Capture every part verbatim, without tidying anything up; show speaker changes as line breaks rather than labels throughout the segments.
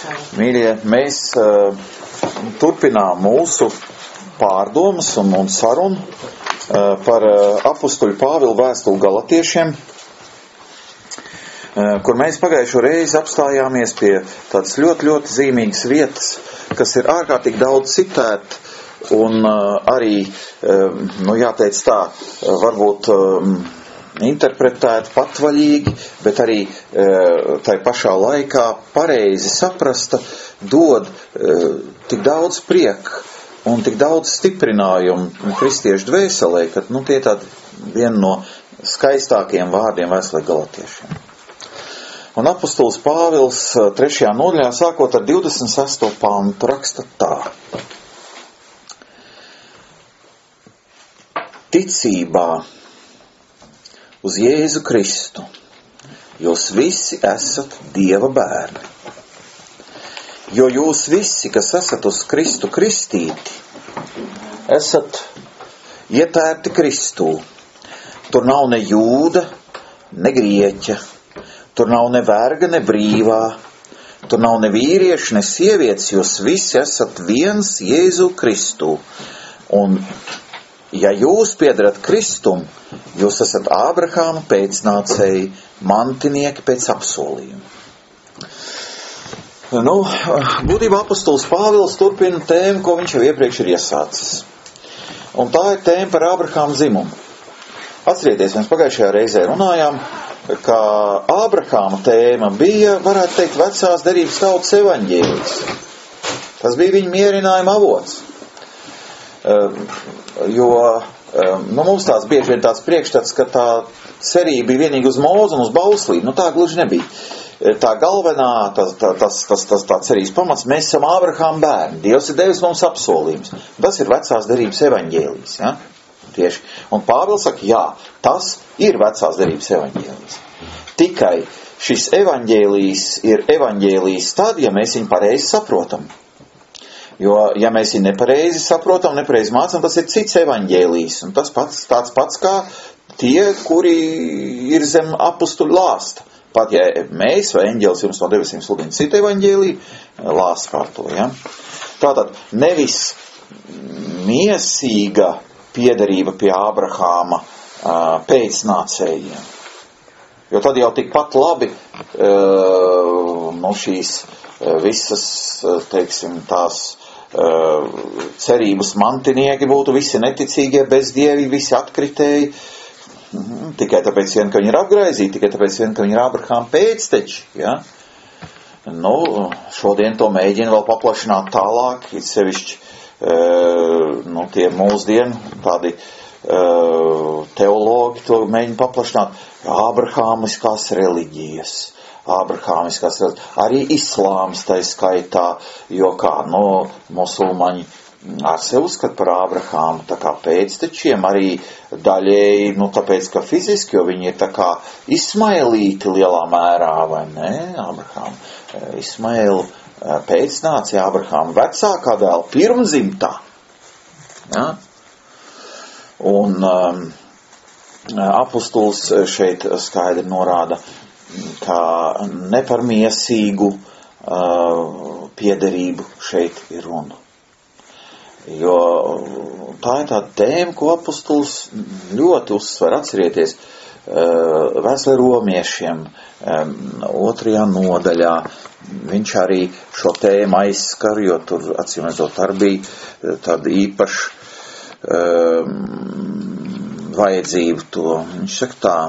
Mīļie, mēs uh, turpinām mūsu pārdomas un, un sarunu uh, par uh, apustuļu Pāvila vēstuli Galatiešiem, uh, kur mēs pagājušo reizi apstājāmies pie tādas ļoti, ļoti zīmīgas vietas, kas ir ārkārtīgi daudz citēt un uh, arī, uh, nu jāteic tā, uh, varbūt uh, interpretēt patvaļīgi, bet arī e, tai pašā laikā pareizi saprasta, dod e, tik daudz prieka un tik daudz stiprinājumu kristiešu dvēselē, ka nu, tie tādi viena no skaistākajiem vārdiem vēstulē Galatiešiem. Un apustulis Pāvils trešajā nodaļā, sākot ar divdesmit sesto pantu, raksta tā. Ticībā uz Jēzu Kristu, jūs visi esat Dieva bērni. Jo jūs visi, kas esat uz Kristu kristīti, esat ietērti Kristū. Tur nav ne jūda, ne grieķa, tur nav ne verga, ne brīvā, tur nav ne vīrieša, ne sievietes, jūs visi esat viens Jēzu Kristū. Un ja jūs piedarat Kristum, jūs esat Ābrahāma pēcnācēji, mantinieki pēc apsolījuma. Nu, būtībā apustulis Pāvils turpina tēmu, ko viņš jau iepriekš ir iesācis. Un tā ir tēma par Ābrahāma dzimumu. Atcerieties, mēs pagājušajā reizē runājām, ka Ābrahāma tēma bija, varētu teikt, vecās derības tautas evaņģēlijs. Tas bija viņa mierinājuma avots. Jo nu, mums tās bieži vien tāds priekšstats, ka tā cerība bija vienīgi uz mūzu un uz bauslību. Nu, tā gluži nebija. Tā galvenā, tas, tas, tas, tas tā cerības pamats, mēs esam Ābrahāma bērni. Dievs ir devis mums apsolījums. Tas ir vecās derības evaņģēlijs. Ja? Tieši. Un Pāvils saka, jā, tas ir vecās derības evaņģēlijs. Tikai šis evaņģēlijs ir evaņģēlijs tad, ja mēs viņu pareizi saprotam. Jo, ja mēs viņu nepareizi saprotam, nepareizi mācam, tas ir cits evaņģēlijs. Un tas pats, tāds pats kā tie, kuri ir zem apustuļu lāsta. Pat ja mēs vai eņģelis jums no debesīm sludina citu evaņģēliju, lāsta par to. Ja? Tātad nevis miesīga piederība pie Ābrahāma pēcnācējiem. Jo tad jau tikpat labi no šīs visas, teiksim, tās cerības mantinieki būtu visi neticīgie, bezdievi, visi atkritēji, tikai tāpēc vien, ka viņi ir apgraizīti, tikai tāpēc vien, ka viņi ir Ābrahāma pēcteči, ja? Nu, šodien to mēģina vēl paplašināt tālāk, it sevišķi, nu, tie mūsdienu tādi teologi to mēģina paplašināt, Ābrahāmiskās reliģijas. Ābrahāmiskās, arī islāms tai skaitā, jo kā, nu, musulmaņi ar sevi uzskat par Ābrahāmu tā kā pēctečiem, arī daļēji, nu, tāpēc, ka fiziski, jo viņi ir tā kā Ismailīti lielā mērā, vai ne, Ābrahāmu, Ismailu pēcnācija Ābrahāmu vecākā dēla pirmzimtā, ja? Un um, apustulis šeit skaidri norāda, kā ne par miesīgu uh, piederību šeit ir runa. Jo tā ir tāda tēma, ko apustulis ļoti uzsver. Atcerieties, uh, vēstulē romiešiem um, otrajā nodaļā viņš arī šo tēmu aizskar, jo tur, atcīmredzot, arī bija tāda īpaša um, vajadzība to. Viņš saka tā.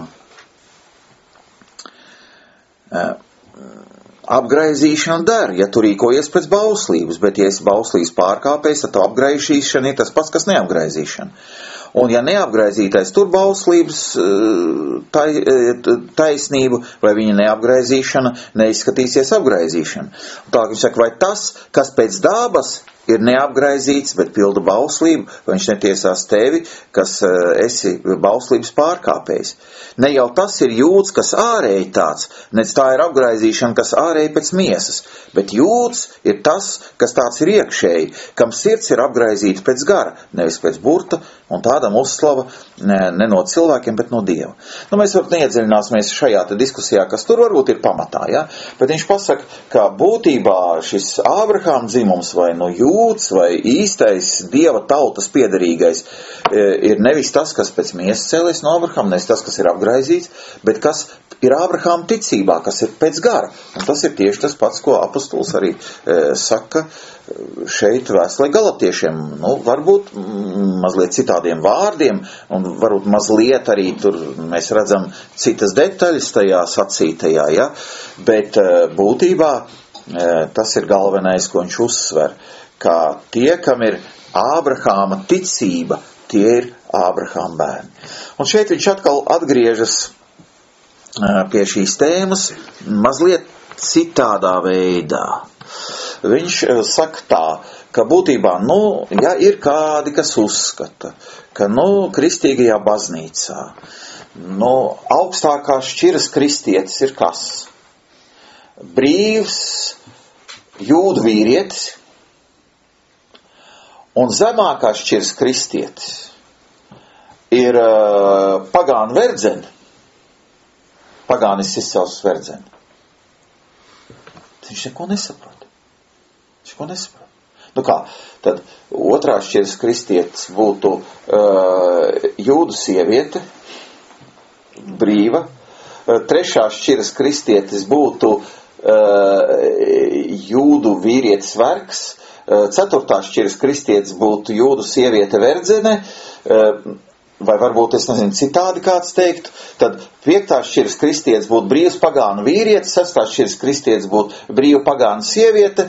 Apgraizīšana der, ja tu rīkojies pēc bauslības, bet ja esi bauslības pārkāpējs, tad apgraizīšana ir tas pats, kas neapgraizīšana. Un ja neapgraizītais tur bauslības tai, taisnību, vai viņa neapgraizīšana neizskatīsies apgraizīšana. Tā viņš saka, vai tas, kas pēc dabas ir neapgraizīts, bet pilda bauslību, vai viņš netiesās tevi, kas uh, esi bauslības pārkāpējs. Ne jau tas ir jūds, kas ārēji tāds, nec tā ir apgraizīšana, kas ārēji pēc miesas, bet jūds ir tas, kas tāds ir iekšēji, kam sirds ir apgraizīta pēc gara, nevis pēc burta, un tādam uzslava ne, ne no cilvēkiem, bet no Dieva. Nu, mēs varbūt neiedziļināsimies šajā te diskusijā, kas tur varbūt ir pamatā, ja? Bet viņš pasaka, ka būtībā šis Ābrahāma dzimums vai no jūds vai īstais Dieva tautas piederīgais ir nevis tas, kas pēc miesas cēlies no Ābrahāma, nevis tas, kas ir apgraizīts, bet kas ir Ābrahāma ticībā, kas ir pēc gara. Un tas ir tieši tas pats, ko apostols arī e, saka šeit vēstulē Galatiešiem. Nu, varbūt mazliet citādiem vārdiem, un varbūt mazliet arī tur mēs redzam citas detaļas tajā sacītajā, ja? Bet e, būtībā e, tas ir galvenais, ko viņš uzsver, ka tie, kam ir Ābrahāma ticība, tie ir Ābrahāma bērni. Un šeit viņš atkal atgriežas pie šīs tēmas mazliet citādā veidā. Viņš saka tā, ka būtībā, nu, ja ir kādi, kas uzskata, ka, nu, kristīgajā baznīcā, nu, augstākās šķiras kristietis ir kas? Brīvs jūdu vīrietis, un zemākās šķiras kristietis ir uh, pagānu verdzeni, pagānis izcelsmes verdzeni. Viņš neko nesaprot. Viņš neko nesaprot. Nu kā, tad otrā šķiras kristietis būtu uh, jūdu sieviete, brīva. Uh, trešā šķiras kristietis būtu uh, jūdu vīrietis vergs. Uh, ceturtā šķiras kristietis būtu jūdu sieviete verdzene. Uh, vai varbūt, es nezinu, citādi kāds teikt, tad piektā šķiras kristietis būtu brīvs pagānu vīrietis, sestā šķiras kristietis būtu brīva pagānu sieviete,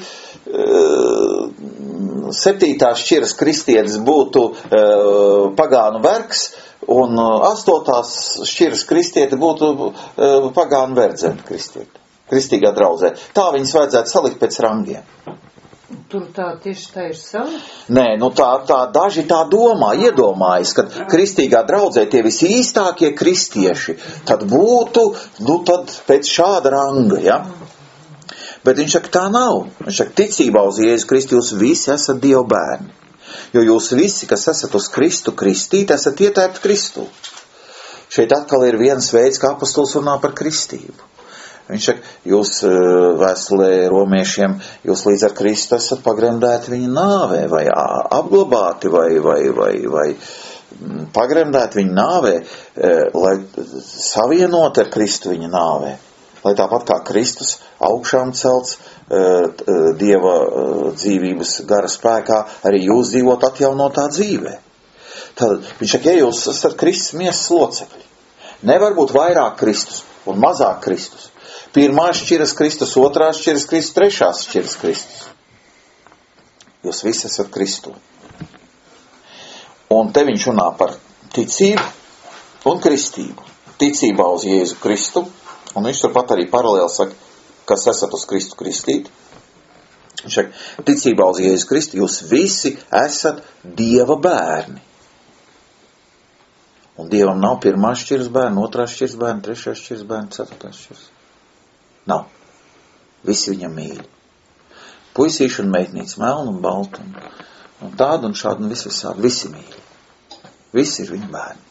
septītā šķiras kristietis būtu pagānu vergs, un astotās šķiras kristieti būtu pagānu verdzene kristieti, kristīgā draudzē. Tā viņas vajadzētu salikt pēc rangiem.
Tur tā tieši tā ir sava?
Nē, nu tā, tā daži tā domā, iedomājas, ka kristīgā draudzē tie visi īstākie kristieši, tad būtu, nu tad pēc šāda ranga, ja? Bet viņš saka, tā nav. Viņš saka, ticībā uz Jēzu Kristu jūs visi esat Dieva bērni. Jo jūs visi, kas esat uz Kristu kristīt, esat ietērpti Kristū. Šeit atkal ir viens veids, kā apostols runā par kristību. Viņš saka, jūs vēstulē romiešiem, jūs līdz ar Kristu esat pagremdēti viņa nāvē, vai apglabāti, vai, vai, vai, vai pagremdēti viņa nāvē, lai savienot ar Kristu viņa nāvē. Lai tāpat kā Kristus augšām celts Dieva dzīvības gara spēkā, arī jūs dzīvot atjaunotā dzīvē. Tad viņš saka, ja jūs esat Kristus miesas locekļi, nevar būt vairāk Kristus un mazāk Kristus. Pirmā šķiras Kristus, otrā šķiras Kristus, trešās šķiras Kristus. Jūs visi esat Kristū. Un te viņš runā par ticību un kristību. Ticībā uz Jēzu Kristu, un viņš turpat arī paralēli saka, kas esat uz Kristu kristīt. Viņš saka, ticībā uz Jēzu Kristu jūs visi esat Dieva bērni. Un Dievam nav pirmā šķiras bērni, otrā šķiras bērni, trešā šķiras bērni, ceturtā šķiras. Nav. Visi viņam mīļi. Puisīši un meitnītes, melnu un baltu, un, un tādu un šādu un visu visādi. Visi mīļi. Visi ir viņa bērni.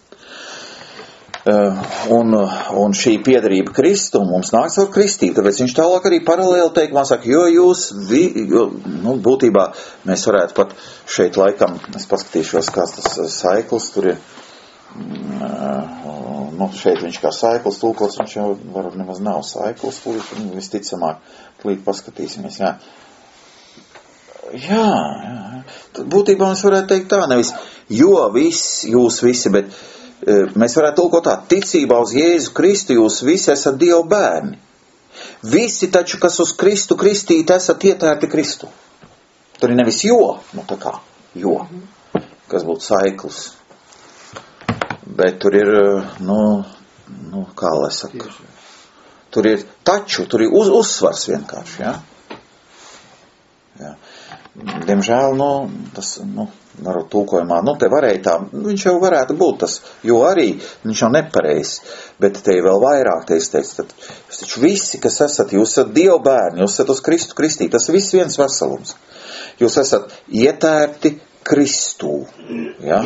Uh, un, un šī piederība Kristu mums nāks ar kristību, tāpēc viņš tālāk arī paralēli teikumā saka, jo jūs, vi, jo, nu, būtībā mēs varētu pat šeit laikam, es paskatīšos, kāds tas saikls tur ir, Uh, nu, šeit viņš kā saikls tulkots, viņš jau var nemaz nav saikls, visticamāk, līdz paskatīsimies, jā. Jā, jā. Būtībā mēs varētu teikt tā, nevis, jo viss, jūs visi, bet uh, mēs varētu tulkot tā, ticībā uz Jēzu Kristu jūs visi esat Dieva bērni. Visi taču, kas uz Kristu kristīt, esat ietērti Kristu. Tur ir nevis jo, nu tā kā, jo, kas būtu saikls. Bet tur ir, nu, nu kā lai saka, tur ir taču, tur ir uz, uzsvars vienkārši, jā. jā. diemžēl, nu, tas, nu, varbūt tulkojumā, nu, te varēja tā, viņš jau varētu būt tas, jo arī viņš jau nepareizs, bet te vēl vairāk te izteicis, tad jūs taču visi, kas esat, jūs esat Dieva bērni, jūs esat uz Kristu kristīgi, tas viss viens veselums. Jūs esat ietērpti Kristū, ja?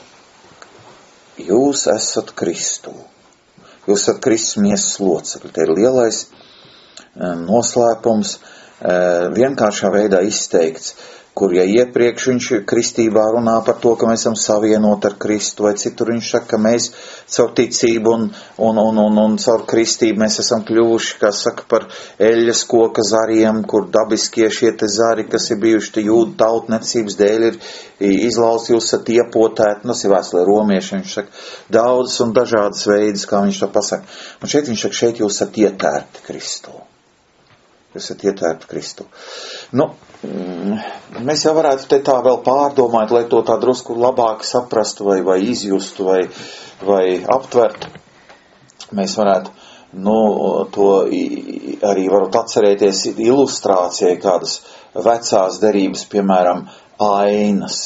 Jūs esat Kristū. Jūs esat Kristus miesas locekļi. Te ir lielais noslēpums, vienkāršā veidā izteikts, kur, ja iepriekš viņš kristībā runā par to, ka mēs esam savienoti ar Kristu, vai citur viņš saka, ka mēs caur ticību un, un, un, un, un caur kristību mēs esam kļuvuši, kā saka, par eļas koka zariem, kur dabiskie šie te zari, kas ir bijuši te jūdu tautniecības dēļ, ir izlausti, jūs esat iepotēti, nu, tas ir vēstulē romieši, viņš saka, daudzas un dažādas veidas, kā viņš to pasaka. Un šeit viņš saka, šeit jūs esat ietērti Kristu. Jūs esat ietērti Kristu. Nu, mēs jau varētu te tā vēl pārdomāt, lai to tā drusku labāk saprastu vai, vai izjustu vai, vai aptvertu. Mēs varētu, nu, to arī varot atcerēties ilustrācijai kādas vecās derības, piemēram, ainas,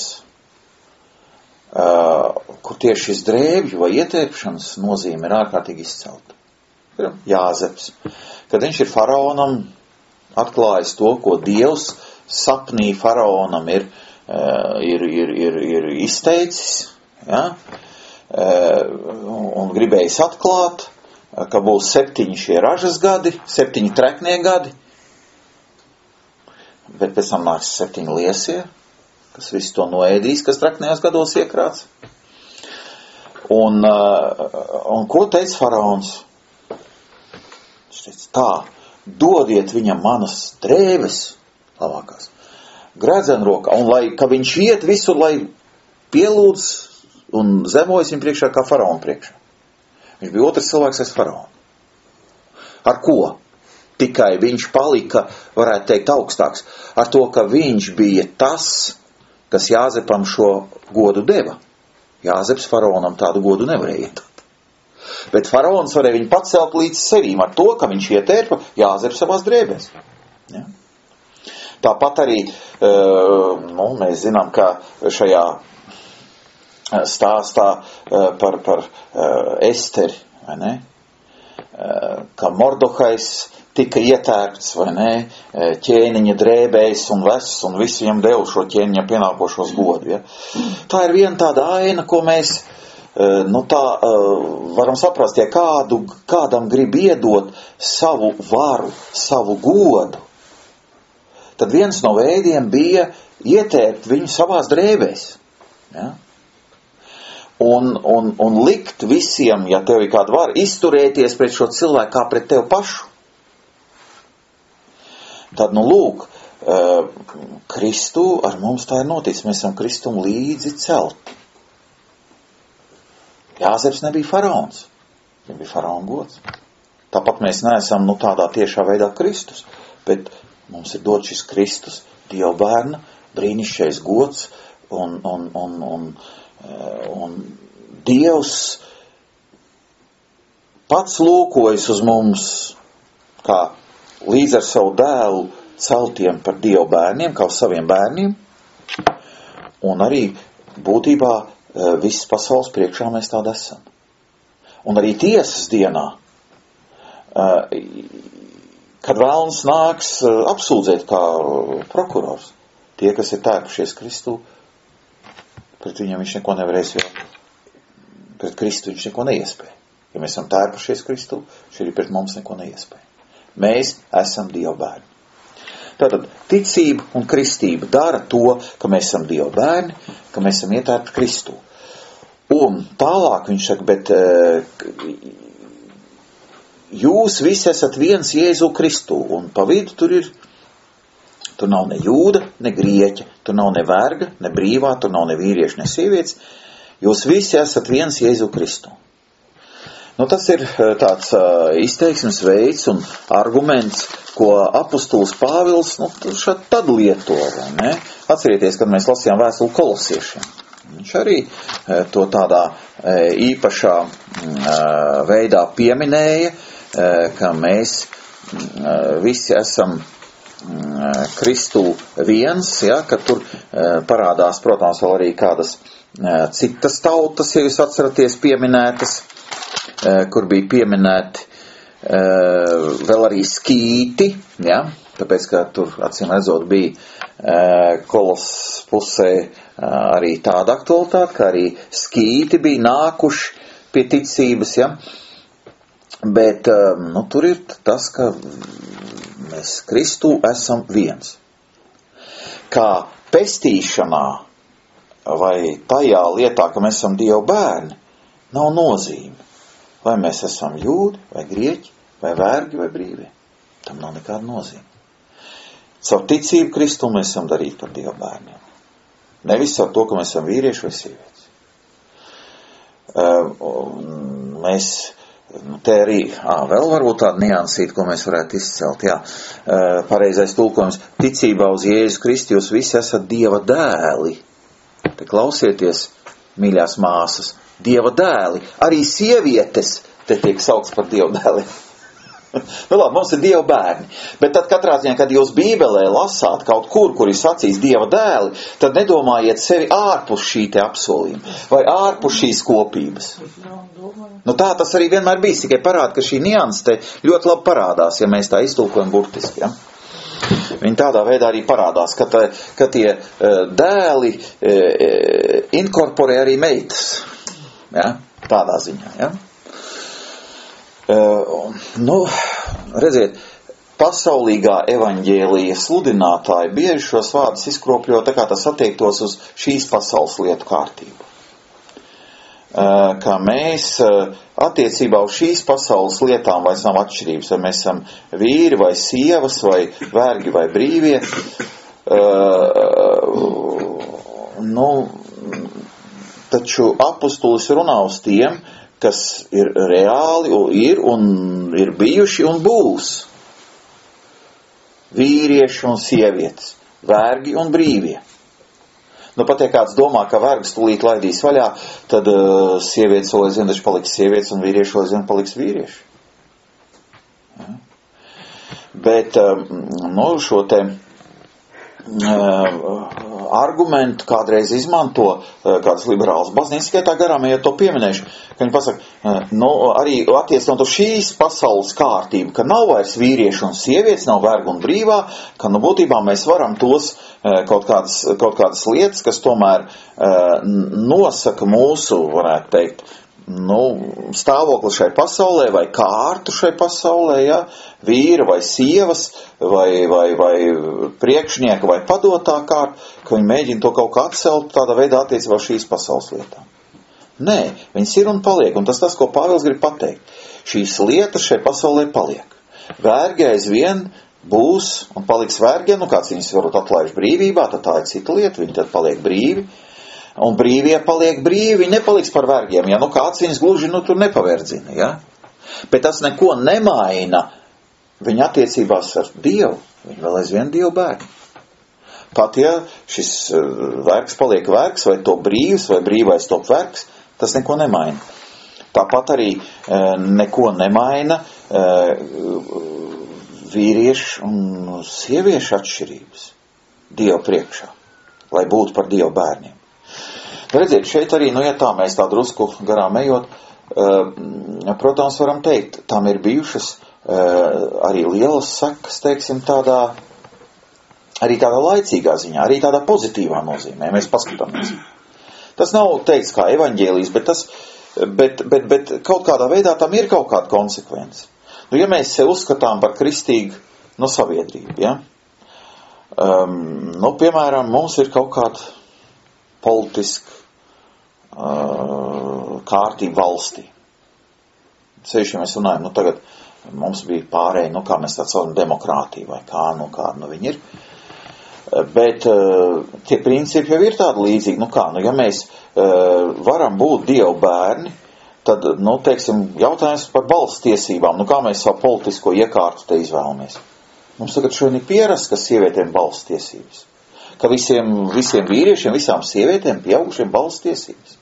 uh, kur tieši šis drēbju vai ietērpšanas nozīme ir ārkārtīgi izcelta. Jāzeps. Kad viņš ir faraonam atklājis to, ko Dievs sapnī faraonam ir, ir, ir, ir, ir izteicis, ja? Un gribējis atklāt, ka būs septiņi šie ražas gadi, septiņi treknie gadi, bet pēc tam nāks septiņi liesie, kas visu to noēdīs, kas treknējos gados iekrāts. Un, un ko teica faraons? Viņš teica tā, dodiet viņam manas drēbes, labākās, gredzenrokā, un lai, ka viņš iet visur, lai pielūdz un zemojas viņam priekšā kā faraona priekšā. Viņš bija otrs cilvēks aiz faraona. Ar ko? Tikai viņš palika, varētu teikt, augstāks. Ar to, ka viņš bija tas, kas Jāzepam šo godu deva. Jāzeps faraonam tādu godu nevarēja iedot. Bet faraons varēja viņu pacelt līdz sevīm ar to, ka viņš ietērpa Jāzepu savās drēbēs. Ja? Tāpat arī, nu, mēs zinām, ka šajā stāstā par, par Esteri, vai ne? Ka Mordohais tika ietērpts, vai ne, ķēniņa drēbēs un vests, un visi viņam devu šo ķēniņa pienākošos godu. Ja? Tā ir viena tāda aina, ko mēs, nu tā, varam saprast, ja kādu, kādam grib iedot savu varu, savu godu, tad viens no veidiem bija ietērpt viņu savās drēbēs. Ja? Un, un, un likt visiem, ja tev ir kāda vara, izturēties pret šo cilvēku kā pret tevi pašu. Tad, nu lūk, Kristu ar mums tā ir noticis. Mēs esam Kristum līdzi celti. Jāzeps nebija faraons. Viņam bija faraona gods. Tāpat mēs neesam, nu, tādā tiešā veidā Kristus, bet mums ir dot šis Kristus, Dieva bērna, brīnišķīgais gods, un, un, un, un, un Dievs pats lūkojas uz mums, kā līdz ar savu dēlu celtiem par Dieva bērniem, kā uz saviem bērniem, un arī būtībā visas pasaules priekšā mēs tādi esam. Un arī tiesas dienā, kad vēlns nāks apsūdzēt kā prokurors, tie, kas ir tērpušies Kristu, pret viņam viņš neko nevarēs, jo pret Kristu viņš neko neiespēja. Ja mēs esam tērpušies Kristu, viņš arī pret mums neko neiespēja. Mēs esam Dieva bērni. Tātad ticība un kristība dara to, ka mēs esam Dieva bērni, ka mēs esam ietērpti Kristū. Un tālāk viņš saka, bet jūs visi esat viens Jēzu Kristū, un pa vidu tur ir, tur nav ne jūda, ne grieķa, tur nav ne verga, ne brīvā, tur nav ne vīrieša, ne sievietes, jūs visi esat viens Jēzu Kristū. Nu, tas ir tāds uh, izteiksmes veids un arguments, ko apustulis Pāvils, nu, šad tad lieto, vai ne? Atcerieties, kad mēs lasījām vēstuli kolosiešiem. Viņš arī uh, to tādā uh, īpašā uh, veidā pieminēja, uh, ka mēs uh, visi esam Kristū viens, ja, ka tur parādās, protams, vēl arī kādas citas tautas, ja jūs atceraties, pieminētas, kur bija pieminēti vēl arī skīti, ja, tāpēc, ka tur, acīm redzot, bija Kolos pusē arī tāda aktualitāte, ka arī skīti bija nākuši pie ticības, ja, bet, nu, tur ir tas, ka mēs Kristū esam viens. Kā pestīšanā vai tajā lietā, ka mēs esam Dieva bērni, nav nozīme. Vai mēs esam jūdi, vai grieķi, vai vergi, vai brīvie. Tam nav nekāda nozīme. Savu ticību Kristū mēs esam darīti par Dieva bērniem. Nevis ar to, ka mēs esam vīrieši vai sievietes. Mēs, te arī, ā, vēl varbūt tāda niansīta, ko mēs varētu izcelt, jā, pareizais tulkojums, ticībā uz Jēzu Kristu jūs visi esat Dieva dēli. Te klausieties, mīļās māsas, Dieva dēli, arī sievietes te tiek saukts par Dieva dēli. Nu labi, mums ir Dieva bērni, bet tad katrā ziņā, kad jūs Bībelē lasāt kaut kur, kur ir sacīs Dieva dēli, tad nedomājiet sevi ārpus šī te apsolījuma, vai ārpus šīs kopības. Nu tā tas arī vienmēr bijis, tikai parāda, ka šī nianse te ļoti labi parādās, ja mēs tā iztulkojam burtiski, ja. Viņi tādā veidā arī parādās, ka, tā, ka tie dēli inkorporē arī meitas, ja, tādā ziņā, ja. Uh, nu, redziet, pasaulīgā evaņģēlija sludinātāji bieži šos vārdus izkropļo, tā kā tas attiektos uz šīs pasaules lietu kārtību. Uh, kā mēs uh, attiecībā uz šīs pasaules lietām vairs nav atšķirības, vai mēs esam vīri vai sievas, vai vergi vai brīvie. Uh, nu, taču apustulis runā uz tiem, kas ir reāli, ir un ir bijuši un būs. Vīrieši un sievietes, vergi un brīvie. Nu, pat ja kāds domā, ka vergs tūlīt laidīs vaļā, tad uh, sievietes vēl aizvien taču paliks sievietes un vīrieši vēl aizvien paliks vīrieši. Ja. Bet, uh, nu, šo te uh, argumentu kādreiz izmanto uh, kādas liberālas baznīcas, tikai tā garām, ja to pieminēšu, ka viņi pasaka, uh, nu, arī attiecinot uz šīs pasaules kārtību, ka nav vairs vīrieši un sievietes, nav vergu un brīvā, ka, nu, būtībā mēs varam tos uh, kaut kādas, kaut kādas lietas, kas tomēr uh, nosaka mūsu, varētu teikt, nu, stāvokli šai pasaulē vai kārtu šai pasaulē, ja, vīra vai sievas vai, vai, vai priekšnieka vai padotā kārta, ka viņi mēģina to kaut kā atcelt tādā veidā attiecībā šīs pasaules lietām. Nē, viņas ir un paliek, un tas tas, ko Pāvils grib pateikt. Šīs lietas šai pasaulē paliek. Vergi aizvien būs un paliks vergi, nu kāds viņas varbūt atlaiž brīvībā, tad tā ir cita lieta, viņi tad paliek brīvi. Un brīvie paliek brīvi, viņi nepaliks par vergiem, ja nu kāds viņas gluži nu tur nepaverdzina, ja. Bet tas neko nemaina viņa attiecībās ar Dievu, viņi vēl aizvien Dievu bērni. Pat ja šis vergs paliek vergs, vai to brīvs, vai brīvais top vergs, tas neko nemaina. Tāpat arī e, neko nemaina e, vīriešu un sieviešu atšķirības Dieva priekšā, lai būtu par Dieva bērniem. Redziet, šeit arī, nu, ja tā mēs tā drusku garām ejot, uh, protams, varam teikt, tam ir bijušas uh, arī lielas sekas, teiksim, tādā, arī tādā laicīgā ziņā, arī tādā pozitīvā nozīmē, mēs paskatāmies. Tas nav teikts kā evaņģēlijs, bet, tas, bet, bet, bet kaut kādā veidā tam ir kaut kāda konsekvence. Nu, ja mēs sev uzskatām par kristīgu, no sabiedrību, ja, um, nu, piemēram, mums ir kaut kāda politiska uh, kārtība valstī. Sevišķi, ja mēs runājam, nu tagad mums bija pārēj, nu kā mēs tā saucam, demokrātija vai kā, nu kā, nu viņi ir. Bet uh, tie principi jau ir tādi līdzīgi, nu kā, nu ja mēs uh, varam būt Dieva bērni, tad, nu teiksim, jautājums par balss tiesībām, nu kā mēs savu politisko iekārtu te izvēlamies. Mums tagad šodien ir pierasts, ka sievietēm balss tiesības. Ka visiem, visiem vīriešiem, visām sievietēm pieaugušiem balss tiesības.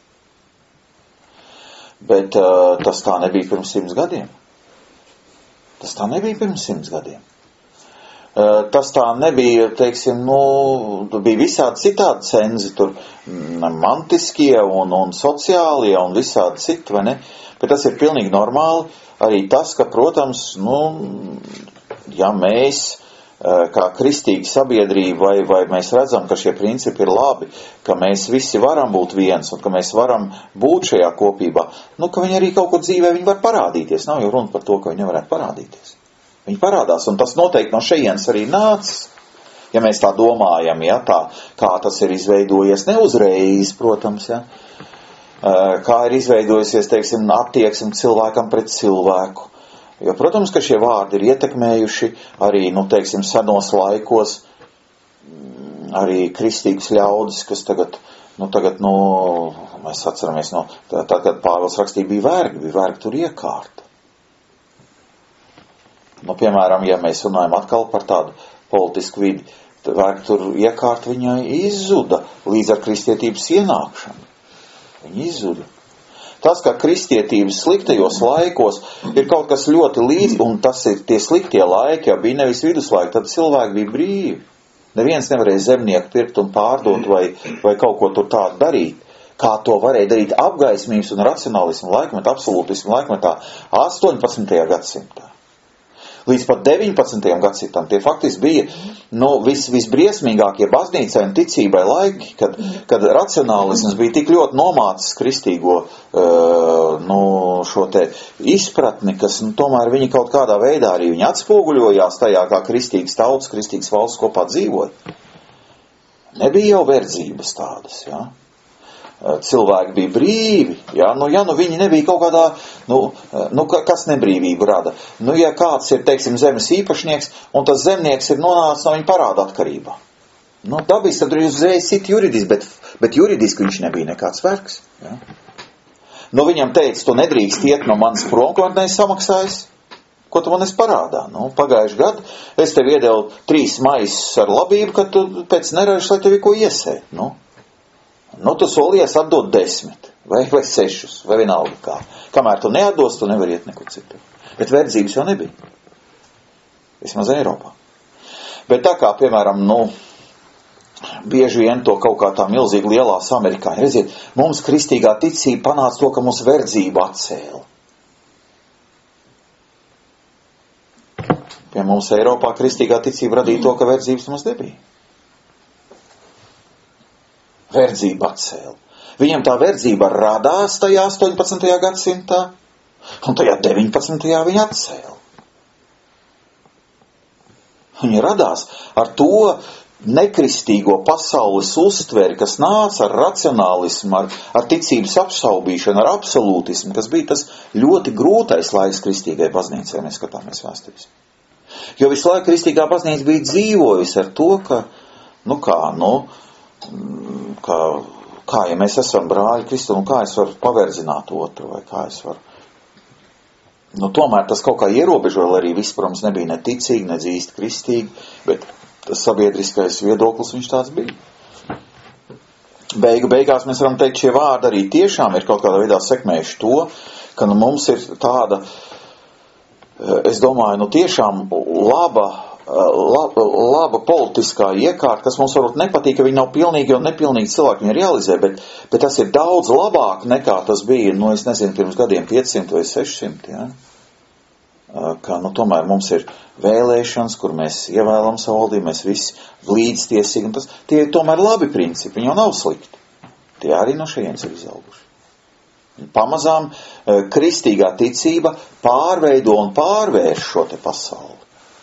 Bet uh, tas tā nebija pirms simts gadiem. Tas tā nebija pirms simts gadiem. tas tā nebija, teiksim, nu, bija visādi citādi cenzi, tur mantiskie un, un sociālie un visādi citi, vai ne? Bet tas ir pilnīgi normāli. Arī tas, ka, protams, nu, ja mēs, kā kristīga sabiedrība, vai, vai mēs redzam, ka šie principi ir labi, ka mēs visi varam būt viens un ka mēs varam būt šajā kopībā, nu, ka viņi arī kaut kur dzīvē viņi var parādīties. Nav jau runa par to, ka viņi nevarētu parādīties. Viņi parādās, un tas noteikti no šejienes arī nācis. Ja mēs tā domājam, ja, tā, kā tas ir izveidojies, ne uzreiz, protams, ja, kā ir izveidojusies, teiksim, attieksme cilvēkam pret cilvēku. Jo, protams, ka šie vārdi ir ietekmējuši arī, nu, teiksim, senos laikos, arī kristīgus ļaudis, kas tagad, nu, tagad, nu, mēs atceramies, no, tā, tā, kad Pāvils rakstīja, bija vergi, bija vergi tur iekārta. Nu, piemēram, ja mēs runājam atkal par tādu politisku vidi, vergi tur iekārt viņai izzuda līdz ar kristietības ienākšanu. Viņa izzuda. Tas, ka kristietības sliktajos laikos ir kaut kas ļoti līdz, un tas ir tie sliktie laiki, ja bija nevis viduslaiki, tad cilvēki bija brīvi. Neviens nevarēja zemnieku pirkt un pārdot vai, vai kaut ko tur tādu darīt. Kā to varēja darīt apgaismības un racionālismu laikmetā, absolūtismu laikmetā astoņpadsmitajā gadsimtā. Līdz pat deviņpadsmitajam gadsimtam tie faktiski bija nu, vis, visbriesmīgākie baznīcai un ticībai laiki, kad, kad racionālisms bija tik ļoti nomācis kristīgo uh, nu, šo te izpratni, kas nu, tomēr viņi kaut kādā veidā arī viņi atspoguļojās tajā, kā kristīgas tautas, kristīgas valsts kopā dzīvoja. Nebija jau verdzības tādas, jā. Ja? Cilvēki bija brīvi, ja? Nu, ja nu viņi nebija kaut kādā, nu, nu kas nebrīvību rada. Nu, ja kāds ir, teiksim, zemes īpašnieks, un tas zemnieks ir nonācis no viņa parāda atkarībā. Nu, dabīs tad uzreiz sit juridiski, bet, bet juridiski viņš nebija nekāds vergs. Ja? Nu, viņam teica, tu nedrīkst iet no manas prom, ko neesi samaksājis. Ko tu man esi parādā? Nu, pagājuši gadu es tev iedevu trīs maisus ar labību, ka tu pēc neražas, lai tevi ko iesēt. Nu. Nu, tu solies atdot desmit, vai, vai sešus, vai vienalga kā. Kamēr tu neatdos, tu nevar iet nekur citur. Bet verdzības jau nebija. Vismaz Eiropā. Bet tā kā, piemēram, nu, bieži vien to kaut kā tā milzīgi lielās amerikāņi. Redziet, mums kristīgā ticība panāca to, ka mums verdzība atcēla. Pie mums Eiropā kristīgā ticība radīja to, ka verdzības mums nebija. Verdzība atcēla. Viņam tā verdzība radās tajā astoņpadsmitajā gadsimtā, un tajā deviņpadsmitajā viņa atcēla. Viņa radās ar to nekristīgo pasaules uztveri, kas nāca ar racionālismu, ar, ar ticības apšaubīšanu, ar absolūtismu, kas bija tas ļoti grūtais laiks kristīgai baznīcai, mēs skatāmies vēstures. Jo visu laiku kristīgā baznīca bija dzīvojusi ar to, ka, nu kā, nu, Kā, kā, ja mēs esam brāļi Kristu, un kā es varu paverdzināt otru, vai kā es varu. Nu, tomēr tas kaut kā ierobežoja, lai arī viss, protams, nebija ne ticīgi, ne īsti kristīgi, bet tas sabiedriskais viedoklis viņš tāds bija. Beigu beigās mēs varam teikt, šie vārdi arī tiešām ir kaut kādā veidā sekmējuši to, ka nu, mums ir tāda, es domāju, nu tiešām laba, Laba, laba politiskā iekārta, kas mums varbūt nepatīk, ka viņi nav pilnīgi un nepilnīgi cilvēki viņi realizē, bet, bet tas ir daudz labāk nekā tas bija, nu es nezinu, pirms gadiem piecsimt vai sešsimt, ja? Ka, nu tomēr mums ir vēlēšanas, kur mēs ievēlam savu valdību, mēs visi līdztiesīgi, un tas, tie ir tomēr labi principi, viņi jau nav slikti. Tie arī no šejienes ir izauguši. Pamazām kristīgā ticība pārveido un pārvērš šo te pasauli.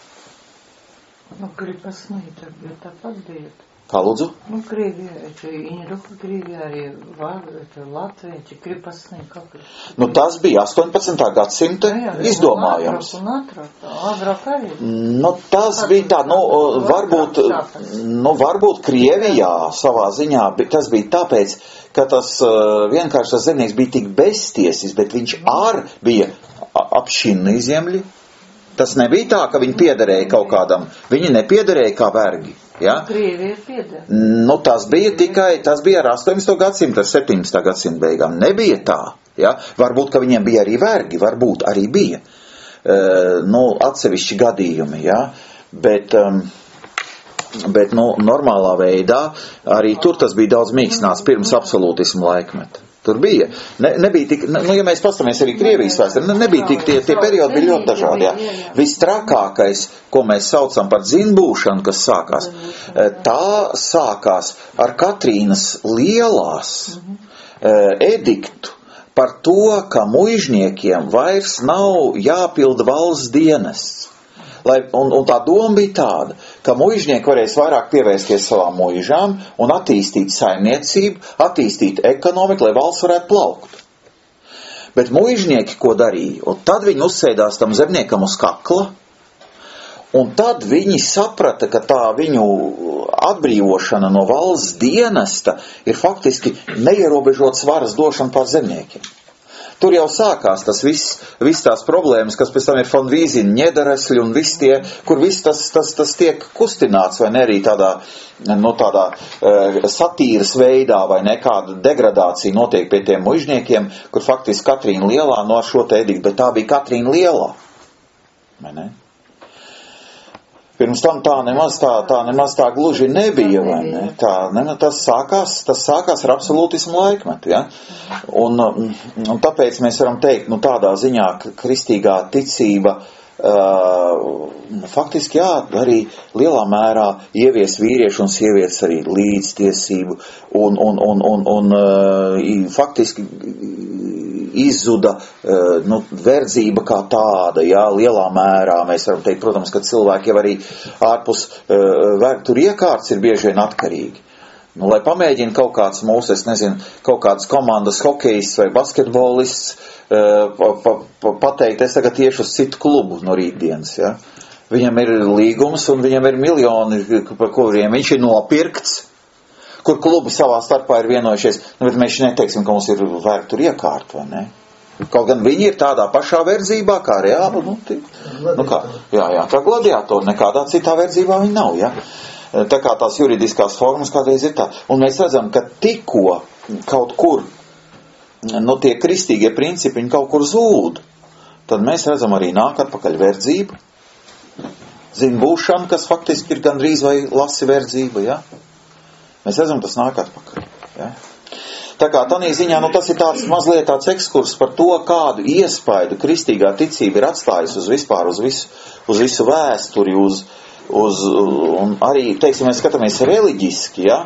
Nu, kripasnī, tad bija tāpat bija.
Kā lūdzu?
Nu, Krievijā, Iņruka Krievijā arī Latvijā, kripasnī kaut kā.
Nu, tas bija astoņpadsmitā gadsimta jā, jā, izdomājams.
Un ātrāk, ātrāk arī.
Nu, tas bija tā, nu, varbūt, nu, varbūt Krievijā savā ziņā, tas bija tāpēc, ka tas vienkārši tas zemnieks bija tik beztiesis, bet viņš ar bija apšinni ziemļi. Tas nebija tā, ka viņi piederēja kaut kādam. Viņi nepiederēja kā vergi. Ja?
Krievija pieder.
Nu, tas bija tikai, tas bija ar astoņpadsmitā gadsimta, ar septiņpadsmitā gadsimta beigām. Nebija tā. Ja? Varbūt, ka viņiem bija arī vergi, varbūt arī bija. E, nu, atsevišķi gadījumi, ja? bet, um, bet nu, normālā veidā arī tur tas bija daudz mīkstināts pirms absolūtismu laikmeta. Tur bija. Ne, nebija tik, nu, ja mēs pastamies arī Krievijas vēsturi, ne, nebija tik, tie, tie periodi bija ļoti dažādi, jā. Viss trakākais, ko mēs saucam par dzinbūšanu, kas sākās, tā sākās ar Katrīnas lielās ediktu par to, ka muižniekiem vairs nav jāpilda valsts dienests. Lai, un, un tā doma bija tāda, ka muižnieki varēs vairāk pievērsties savām muižām un attīstīt saimniecību, attīstīt ekonomiku, lai valsts varētu plaukt. Bet muižnieki ko darīja? Un tad viņi uzsēdās tam zemniekam uz kakla, un tad viņi saprata, ka tā viņu atbrīvošana no valsts dienesta ir faktiski neierobežots varas došana pār zemniekiem. Tur jau sākās tas viss, viss tās problēmas, kas pēc tam ir von Vīzina, ņederesļi un viss tie, kur viss tas, tas, tas tiek kustināts, vai ne arī tādā, no tādā uh, satīras veidā, vai ne kāda degradācija notiek pie tiem muižniekiem, kur faktiski Katrīna Lielā no ar šo te ediktu, bet tā bija Katrīna Lielā. Vai ne? Pirms tam tā nemaz tā, tā nemaz tā gluži nebija, vai ne? Tā, ne, tas sākās, tas sākās ar absolūtismu laikmetu, ja? Un, un tāpēc mēs varam teikt, nu tādā ziņā, ka kristīgā ticība uh, faktiski, jā, arī lielā mērā ievies vīriešu un sievietes arī līdztiesību un, un, un, un, un uh, faktiski izzuda uh, nu, verdzība kā tāda, jā, lielā mērā. Mēs varam teikt, protams, ka cilvēki jau arī ārpus uh, verg tur iekārts ir bieži vien atkarīgi. Nu, lai pamēģina kaut kāds mūsu, es nezinu, kaut kāds komandas hokejists vai basketbolists uh, pa, pa, pa, pateikt, es tagad tieši uz citu klubu no rītdienas, jā. Viņam ir līgums un viņam ir miljoni, par kuriem viņš ir nopirkts, kur klubi savā starpā ir vienojušies, nu, bet mēs neteiksim, ka mums ir vērk tur iekārt, vai ne? Kaut gan viņi ir tādā pašā verdzībā, kā reāli, nu, tī, nu kā, jā, jā, kā gladiatori, nekādā citā verdzībā viņi nav, jā. Tā kā tās juridiskās formas kādreiz ir tā. Un mēs redzam, ka tikko kaut kur, nu, tie kristīgie principi, viņi kaut kur zūd, tad mēs redzam arī nāk atpakaļ verdzību, zinbūšana, kas faktiski ir gandrīz vai lasi verdzība, jā. Mēs redzam, tas nāk atpakaļ. Ja? Tā kā tādā ziņā, nu, tas ir tāds mazliet tāds ekskurs par to, kādu iespaidu kristīgā ticība ir atstājusi uz vispār, uz visu, uz visu vēsturi, uz, uz, un arī, teiksim, mēs skatāmies reliģiski, ja?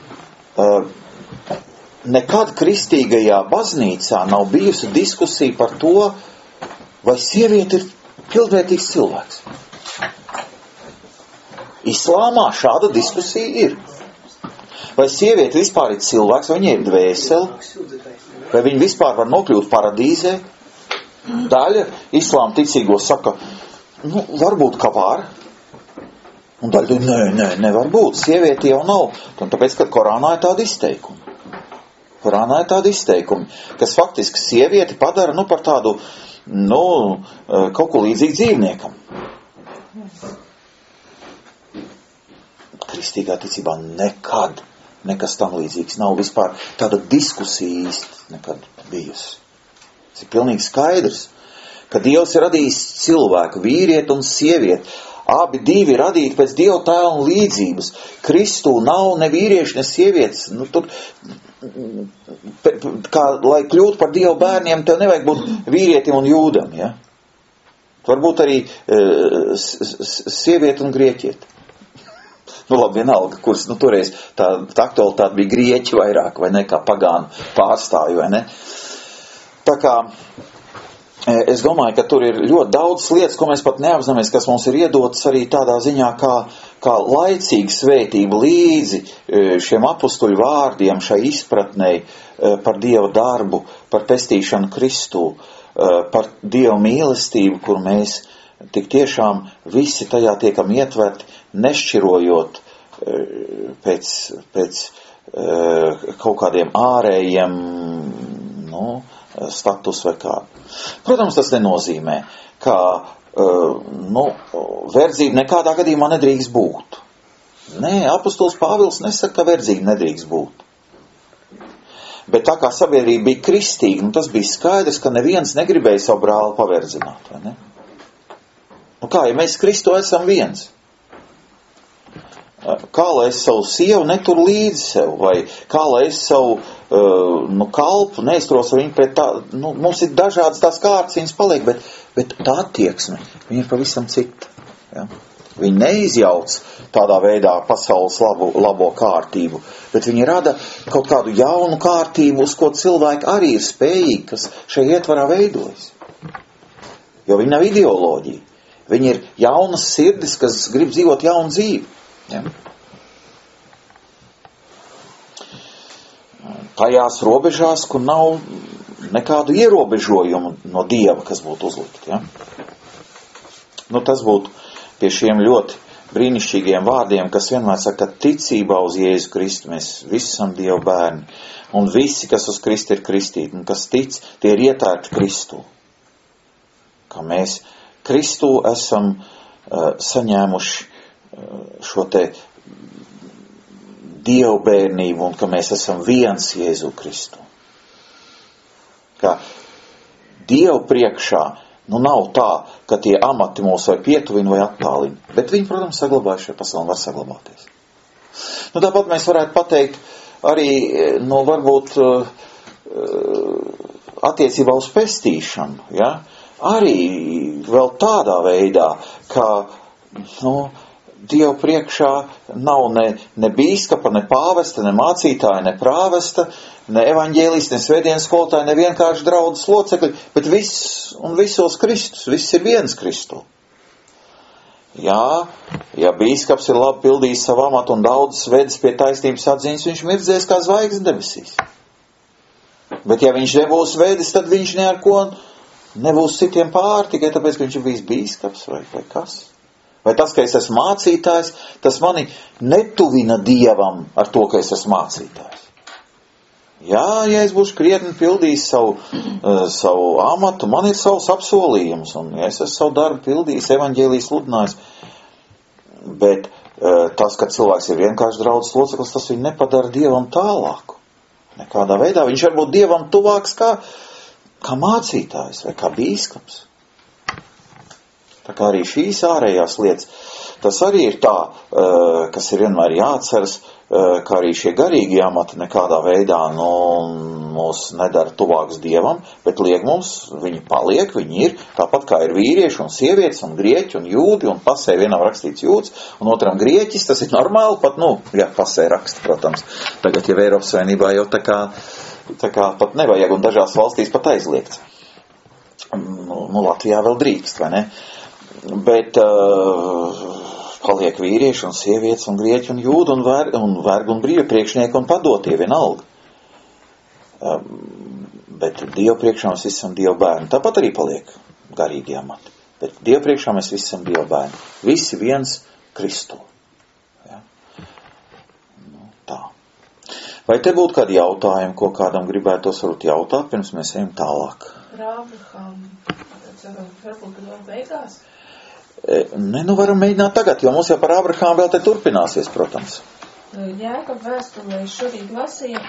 Uh, nekad kristīgajā baznīcā nav bijusi diskusija par to, vai sieviete ir pilnvērtīgs cilvēks. Islāmā šāda diskusija ir. Vai sieviete vispār ir cilvēks, vai viņa ir dvēseli, vai viņa vispār var nokļūt paradīzē. Daļa islāma ticīgos saka, nu, varbūt kā var. Un daļa, nē, nē, nevar būt, sieviete jau nav. Un tāpēc, ka Korānā ir tādi izteikumi. Korānā ir tādi izteikumi, kas faktiski sievieti padara, nu, par tādu, nu, kaut ko līdzīgu dzīvniekam. Kristīgā ticībā nekad nekas tam līdzīgs nav vispār tāda diskusija īsti nekad bijusi. Tas ir pilnīgi skaidrs, ka Dievs ir radījis cilvēku, vīrieti un sievieti. Abi divi ir radīti pēc Dieva tēla un līdzības. Kristū nav ne vīrieši, ne sievietes. Nu, tur, kā, lai kļūtu par Dieva bērniem, tev nevajag būt vīrietim un jūdam. Ja? Varbūt arī uh, sievieti un grieķieti. Nu, labi, vienalga, kuras, nu, toreiz tā, tā aktualitāte bija grieķi vairāk, vai ne, kā pagānu pārstāju, vai ne. Tā kā, es domāju, ka tur ir ļoti daudz lietas, ko mēs pat neapzināmies, kas mums ir iedotas arī tādā ziņā, kā, kā laicīga svētība līdzi šiem apustuļu vārdiem, šai izpratnei par Dieva darbu, par pestīšanu Kristū, par Dieva mīlestību, kur mēs tik tiešām visi tajā tiekam ietverti, nešķirojot pēc, pēc kaut kādiem ārējiem, nu, status vai kā. Protams, tas nenozīmē, ka, nu, verdzība nekādā gadījumā nedrīkst būt. Nē, apostols Pāvils nesaka, ka verdzība nedrīkst būt. Bet tā kā sabiedrība bija kristīga, nu, tas bija skaidrs, ka neviens negribēja savu brāli paverdzināt, vai ne? Nu kā, ja mēs Kristu esam viens, Kā lai es savu sievu neturu līdzi sev, vai kā lai es savu uh, nu, kalpu neiztrosu viņu pret tā, nu, mums ir dažādas tās kārtas, viņas paliek, bet, bet tā attieksme, viņa ir pavisam cita. Ja? Viņa neizjauc tādā veidā pasaules labo, labo kārtību, bet viņa rada kaut kādu jaunu kārtību, uz ko cilvēki arī ir spējīgi, kas šajā ietvarā veidojas. Jo viņa nav ideoloģija. Viņa ir jaunas sirdis, kas grib dzīvot jaunu dzīvi. Ja? Tajās robežās, kur nav nekādu ierobežojumu no Dieva, kas būtu uzlikt. Ja? Nu, tas būtu pie šiem ļoti brīnišķīgiem vārdiem, kas vienmēr saka, ka ticībā uz Jēzu Kristu mēs visi esam Dieva bērni. Un visi, kas uz Kristu ir kristīti, un kas tic, tie ir ietērti Kristū. Ka mēs Kristū esam uh, saņēmuši uh, šo te Dievu bērnību un ka mēs esam viens Jēzu Kristu. Ka Dievu priekšā nu nav tā, ka tie amati mūs vai pietuvina vai attālina, bet viņi, protams, saglabājuši šajā pasaulē un var saglabāties. Nu, tāpat mēs varētu pateikt arī, nu, varbūt uh, attiecībā uz pestīšanu, ja? Arī vēl tādā veidā, ka, nu, Dievu priekšā nav ne, ne bīskapa, ne pāvesta, ne mācītāja, ne prāvesta, ne evaņģēlisti, ne svētdienas skolotāji, ne vienkārši draudzes locekļi, bet viss un visos Kristus, viss ir viens Kristu. Jā, ja bīskaps ir labi pildījis savu amatu un daudz vedis pie taisnības atziņas, viņš mirdzēs kā zvaigznes debesīs. Bet ja viņš nebūs vedis, tad viņš ne ar ko nebūs citiem pār, tikai tāpēc, ka viņš ir bijis bīskaps vai, vai kas. Vai tas, ka es esmu mācītājs, tas mani netuvina Dievam ar to, ka es esmu mācītājs. Jā, ja es būšu krietni pildījis savu, uh, savu amatu, man ir savs apsolījums, un ja es esmu savu darbu pildījis, evaņģēlijas sludinājis, bet uh, tas, ka cilvēks ir vienkārši draudzes loceklis, tas viņu nepadara Dievam tālāku. Nekādā veidā viņš var būt Dievam tuvāks kā, kā mācītājs vai kā bīskaps. Tā kā arī šīs ārējās lietas, tas arī ir tā, kas ir vienmēr jāatceras, ka arī šie garīgie amati nekādā veidā nu, mūs nedara tuvāks Dievam, bet liek mums, viņi paliek, viņi ir, tāpat kā ir vīrieši un sievietes un grieķi un jūdi, un pasē vienam rakstīts jūds, un otram grieķis, tas ir normāli, pat, nu, jā, pasē raksta, protams, tagad jau Eiropas Savienībā jau tā kā, tā kā pat nevajag, un dažās valstīs pat aizliegts. Nu, nu Latvijā vēl drīkst, vai ne? Bet uh, paliek vīrieši un sievietes un grieķi un jūdi un vergi un, verg un brīvi priekšnieki un padotie vienalga. Uh, bet Dievu priekšā mēs visi esam Dievu bērni. Tāpat arī paliek garīgi amati. Bet Dievu priekšā mēs visi esam Dievu bērni. Visi viens Kristu. Ja? Nu, tā. Vai te būtu kādi jautājumi, ko kādam gribētos varbūt jautāt, pirms mēs ejam tālāk?
Rābraham, varbūt vēl beigās?
Ne, nu varam mēģināt tagad, jo mums jau par Abrahāmu vēl te turpināsies, protams.
Jēkab vēstulē šorīt lasīja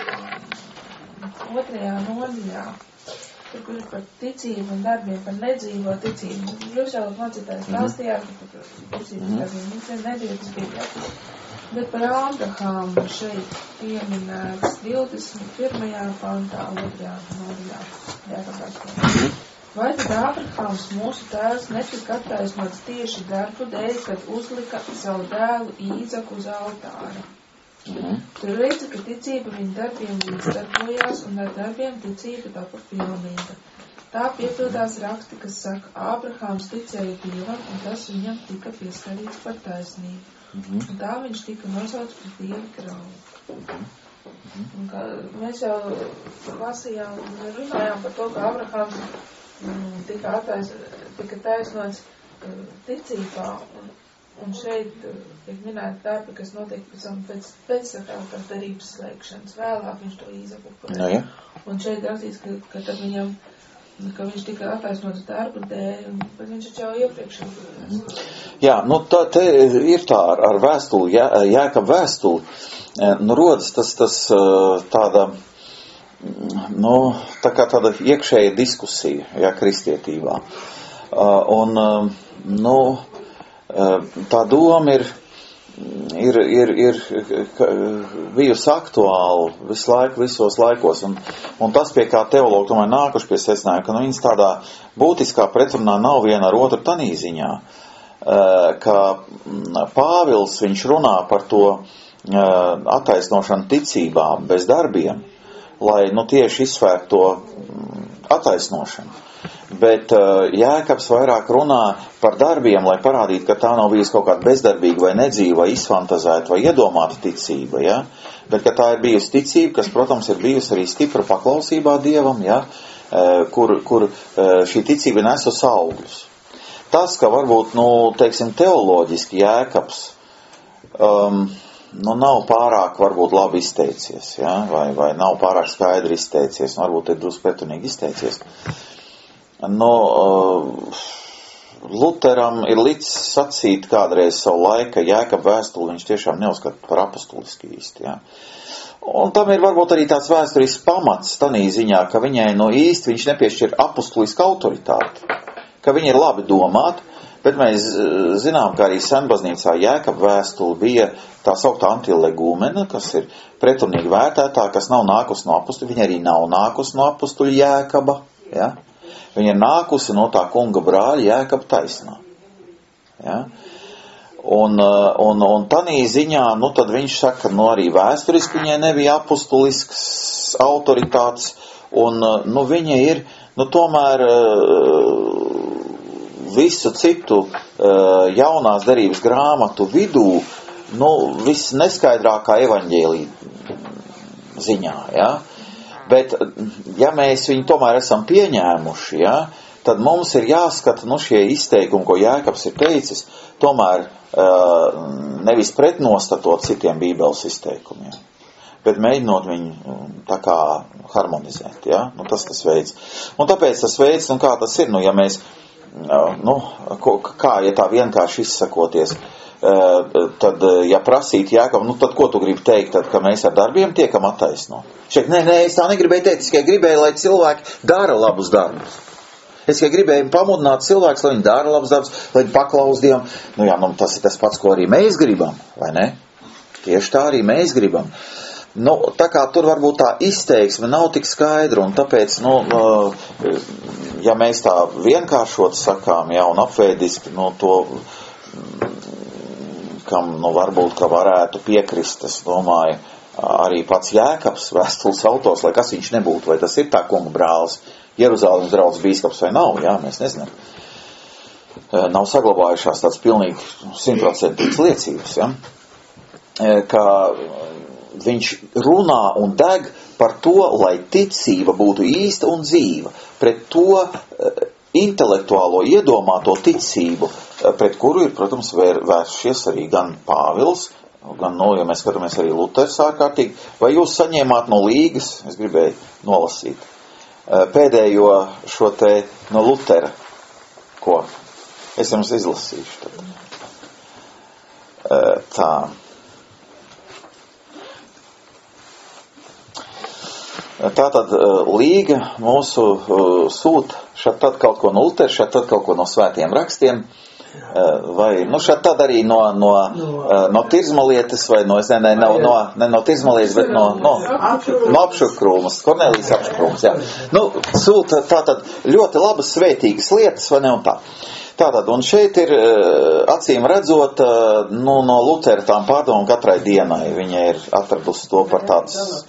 otrajā nodaļā, tur, kur ir par ticību un darbiem, par nedzīvo ticību. Jūs jau mācītājs stāstījāt, ka par ticības darbiem viņš nedzīvo, tas bija jātis. Bet par Abrahāmu šeit pieminēts divdesmit pirmajā pantā, otrajā nodaļā, Jēkab vēstulē. Vai tad Ābrahāms mūsu tēvs netika attaisnots tieši darbu dēļ, kad uzlika savu dēlu Īzaku uz altāra? Mm. Tur redzi, ka ticība viņa darbiem līdzdarbojās, un ar darbiem ticība tapa pilnīga. Tā piepildās raksti, kas saka, Ābrahāms ticēja Dievam, un tas viņam tika pieskarīts par taisnību. Mm. Un tā viņš tika nosauts par Dievu draugu. Mm. Un kā mēs jau lasījām un runājām par to, ka Ābrahāms tika, attais, tika taisnots uh, ticībā, un, un šeit uh, tiek minēti darbi, kas notiek pēc, pēc, pēc tā derības slēgšanas. Vēlāk viņš to Īzaku upurē. No, ja. Un šeit rakstīts, ka, ka tad viņam, ka viņš tika attaisnots darbu dēļ, un, bet viņš jau iepriekš upurē.
Jā, nu tā te ir tā ar, ar vēstuli, Jā, Jēkab vēstuli, nu rodas tas, tas tāda, nu, tā kā tāda iekšēja diskusija, jā, kristietībā. Uh, un, uh, nu, uh, tā doma ir, ir, ir, ir bijusi aktuāla visu laiku, visos laikos. Un, un tas, pie kā teologi tomēr nākuši pie secinājuma, ka nu, viņas tādā būtiskā pretrunā nav viena ar otru tanī ziņā, ka Pāvils, viņš runā par to attaisnošanu ticībā bez darbiem, lai nu, tieši izsvērt to attaisnošanu. Bet uh, Jēkabs vairāk runā par darbiem, lai parādītu, ka tā nav bijusi kaut kāda bezdarbīga vai nedzīva, vai izfantazēta vai iedomāta ticība, ja? Bet ka tā ir bijusi ticība, kas, protams, ir bijusi arī stipra paklausībā Dievam, ja? uh, kur, kur uh, šī ticība nesus augļus. Tas, ka varbūt, nu, teiksim, teoloģiski Jēkabs um, nu, nav pārāk, varbūt, labi izteicies, ja? vai, vai nav pārāk skaidri izteicies, varbūt ir drusku pretrunīgi izteicies. Nu, uh, Luteram ir līdz sacīt kādreiz savu laiku, Jēkaba vēstuli viņš tiešām neuzskata par apostuliski īsti, ja. Un tam ir varbūt arī tāds vēsturisks pamats tanī ziņā, ka viņai no īsti viņš nepiešķir apostulisku autoritāti, ka viņi ir labi domāti, bet mēs zinām, ka arī senbaznīcā Jēkaba vēstuli bija tā sauktā antilegūmena, kas ir pretrunīgi vērtētā, kas nav nākusi no apostuļa, viņa arī nav nākusi no apostuļa Jēkaba, ja. Viņa ir nākusi no tā kunga brāļa Jēkaba taisnā. Ja? Un, un, un tanī ziņā, nu tad viņš saka, nu arī vēsturiski viņai nebija apostulisks autoritātes, un nu viņa ir, nu tomēr visu citu jaunās derības grāmatu vidū, nu viss neskaidrākā evaņģēlija ziņā, ja? Bet, ja mēs viņu tomēr esam pieņēmuši, ja, tad mums ir jāskata, nu, šie izteikumi, ko Jēkabs ir teicis, tomēr uh, nevis pretnostatot citiem bībeles izteikumiem, bet mēģinot viņu tā kā harmonizēt, ja, nu, tas tas veids. Un tāpēc tas veids, nu, kā tas ir, nu, ja mēs, uh, nu, ko, kā, ja tā vienkārši izsakoties, uh, tad, ja prasīt Jēkabam, nu, tad ko tu gribi teikt, tad, ka mēs ar darbiem tiekam attaisnot? Šeit, nē, nē, es tā negribēju teikt, es tikai gribēju, lai cilvēki dara labus darbus. Es tikai gribēju pamudināt cilvēkus, lai viņi dara labus darbus, lai viņi paklaus Dievam. Nu jā, nu tas ir tas pats, ko arī mēs gribam, vai ne? Tieši tā arī mēs gribam. Nu, tā kā tur varbūt tā izteiksme nav tik skaidra, un tāpēc, nu, ja mēs tā vienkāršot sakām, jā, un apvēdiski, nu, to, kam, nu, varbūt, ka varētu piekrist, es domāju, arī pats Jēkabs, vēstules autors, lai kas viņš nebūtu, vai tas ir tā kunga brālis, Jeruzalemes draudzes bīskaps vai nav, jā, mēs nezinām. Nav saglabājušās tāds pilnīgi simtprocentīgs liecības, ja? Ka viņš runā un deg par to, lai ticība būtu īsta un dzīva, pret to intelektuālo iedomāto ticību, pret kuru ir, protams, vēršies arī gan Pāvils, gan, no, ja mēs skatāmies arī Luters ārkārtīgi, vai jūs saņēmāt no līgas, es gribēju nolasīt, pēdējo šo te no Lutera, ko es jums izlasīšu tad. Tā. Tātad līga mūsu sūta šad tad kaut ko no Lutera, šad tad kaut ko no svētiem rakstiem, vai, nu, šad tad arī no, no, no Tirzmalietes, vai no, es ne, ne, no, no, ne no Tirzmalietes, bet no, no, no Apšurkrūmas, Kornelijas Apšurkrūmas, jā. Nu, sūta tātad ļoti labas svētīgas lietas, vai ne, un tā. Tātad, un šeit ir, acīm redzot, nu, no Lutera tām pārdomām katrai dienai, viņa ir atradusi to par tādas.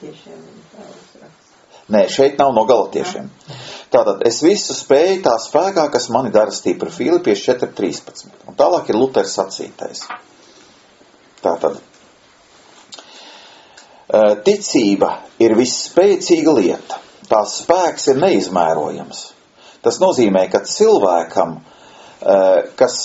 Nē, šeit nav no galatiešiem. Tātad, es visu spēju tā spēkā, kas mani dara stipri, Filipieši četri trīspadsmit. Un tālāk ir Luters sacītais. Tātad, ticība ir visspēcīga lieta. Tās spēks ir neizmērojams. Tas nozīmē, ka cilvēkam, kas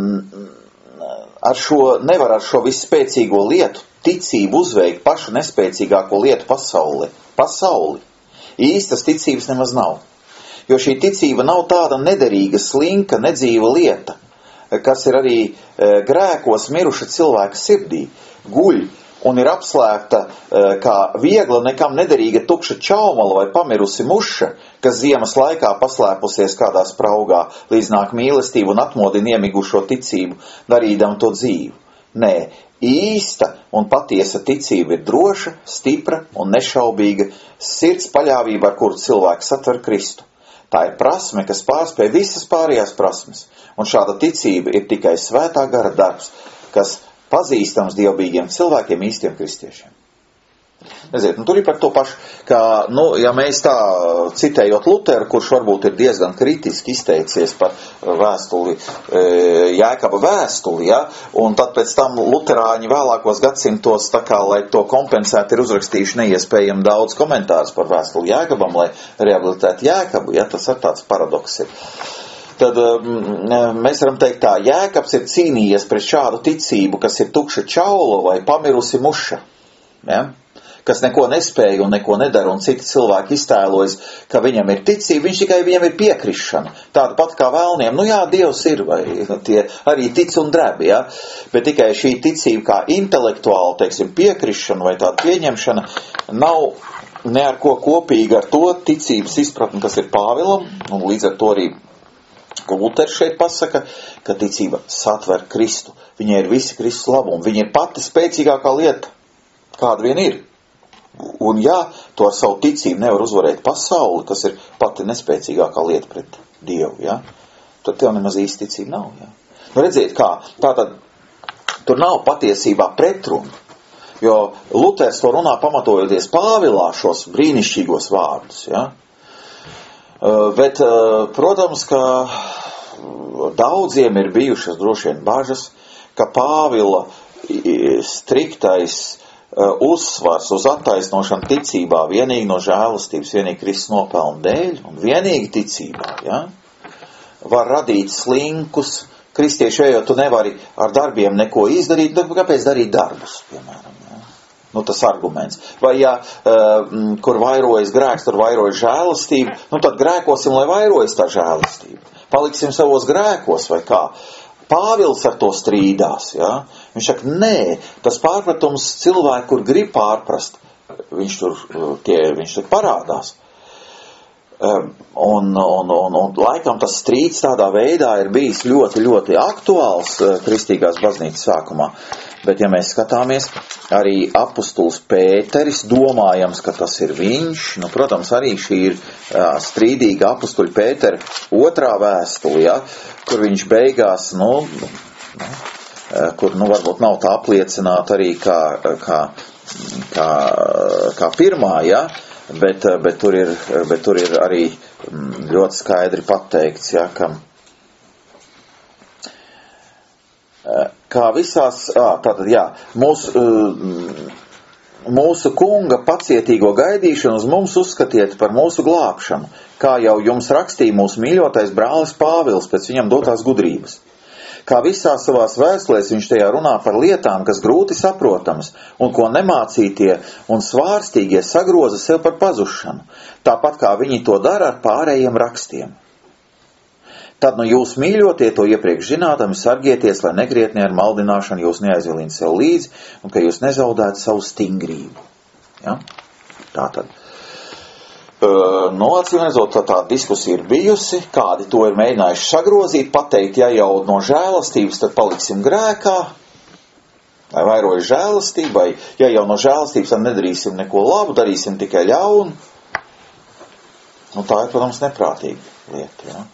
ar šo, nevar ar šo visspēcīgo lietu ticību uzveikt pašu nespēcīgāko lietu pasauli, pasauli, īstas ticības nemaz nav. Jo šī ticība nav tāda nederīga, slinka, nedzīva lieta, kas ir arī e, grēkos miruša cilvēka sirdī, guļ un ir apslēpta e, kā viegla, nekam nederīga tukša čaumala vai pamirusi muša, kas ziemas laikā paslēpusies kādā spraugā, līdz nāk mīlestību un atmodina iemigušo ticību, darīdam to dzīvu. Nē, īsta un patiesa ticība ir droša, stipra un nešaubīga sirds paļāvība, ar kuru cilvēks satver Kristu. Tā ir prasme, kas pārspēj visas pārējās prasmes, un šāda ticība ir tikai svētā gara darbs, kas pazīstams dievbijīgiem cilvēkiem, īstiem kristiešiem. Nezinu, nu, tur ir par to pašu, ka, nu, ja mēs tā citējot Luteru, kurš varbūt ir diezgan kritiski izteicies par vēstuli, Jēkaba vēstuli, ja, un tad pēc tam luterāņi vēlākos gadsimtos, tā kā, lai to kompensētu, ir uzrakstījuši neiespējami daudz komentārus par vēstuli Jēkabam, lai rehabilitētu Jēkabu, ja, tas ir tāds paradoks ir. Tad mēs varam teikt tā, Jēkabs ir cīnījies pret šādu ticību, kas ir tukša čaula vai pamirusi muša, ja? Kas neko nespēja un neko nedara, un citi cilvēki iztēlojas, ka viņam ir ticība, viņš tikai viņam ir piekrišana. Tāda pat kā vēlniem, nu jā, Dievs ir, vai tie arī tic un drebi, ja? Bet tikai šī ticība kā intelektuāla, teiksim, piekrišana vai tāda pieņemšana nav ne ar ko kopīga ar to ticības izpratni, kas ir Pāvilam, un līdz ar to arī Luters šeit pasaka, ka ticība satver Kristu. Viņai ir visi Kristus labumi, viņa ir pati spēcīgākā lieta, kāda vien ir. Un jā, to ar savu ticību nevar uzvarēt pasauli, kas ir pati nespēcīgākā lieta pret Dievu, jā. Tad tev nemaz īsti ticība nav, jā. Nu redziet, kā, tātad, tur nav patiesībā pretrunu, jo Luters to runā pamatojoties Pāvilā šos brīnišķīgos vārdus, jā. Bet, protams, ka daudziem ir bijušas droši vien bažas, ka Pāvila striktais uzsvars uz attaisnošanu ticībā vienīgi no žēlastības, vienīgi Kristus nopelnu dēļ un vienīgi ticībā, ja? Var radīt slinkus. Kristieši, jo tu nevari ar darbiem neko izdarīt, tad kāpēc darīt darbus, piemēram, ja? Nu, tas arguments. Vai, ja kur vairojas grēks, tur vairojas žēlastība, nu tad grēkosim, lai vairojas tā žēlastība. Paliksim savos grēkos, vai kā? Pāvils ar to strīdās, ja? Viņš saka, nē, tas pārpratums cilvēki, kur grib pārprast, viņš tur, tie, viņš tur parādās. Um, un, un, un, un laikam tas strīds tādā veidā ir bijis ļoti, ļoti aktuāls uh, kristīgās baznīcas sākumā. Bet, ja mēs skatāmies, arī apustulis Pēteris, domājams, ka tas ir viņš, nu, protams, arī šī ir uh, strīdīga apustuļa Pētera otrā vēstule, ja, kur viņš beigās, nu, nu kur, nu, varbūt nav tā apliecināta arī kā, kā, kā, kā pirmā, ja, bet, bet, tur ir, bet tur ir arī ļoti skaidri pateikts, ja, ka kā visās, ā, tātad, jā, mūsu, mūsu kunga pacietīgo gaidīšanu uz mums uzskatiet par mūsu glābšanu, kā jau jums rakstīja mūsu mīļotais brālis Pāvils pēc viņam dotās gudrības. Kā visās savās vēstulēs viņš tajā runā par lietām, kas grūti saprotamas, un ko nemācītie un svārstīgie sagroza sev par pazušanu, tāpat kā viņi to dara ar pārējiem rakstiem. Tad nu jūs mīļotie to iepriekš zinādami sargieties, lai negrietni ar maldināšanu jūs neaizvilītu sev līdzi, un ka jūs nezaudētu savu stingrību. Ja? Tātad. Uh, no acīm redzot, tā, tā diskusija ir bijusi, kādi to ir mēģinājuši sagrozīt, pateikt, ja jau no žēlastības, tad paliksim grēkā, vai vairojas žēlastība, vai ja jau no žēlastības, tad nedarīsim neko labu, darīsim tikai ļaunu. Nu, tā ir, protams, neprātīga lieta, ja.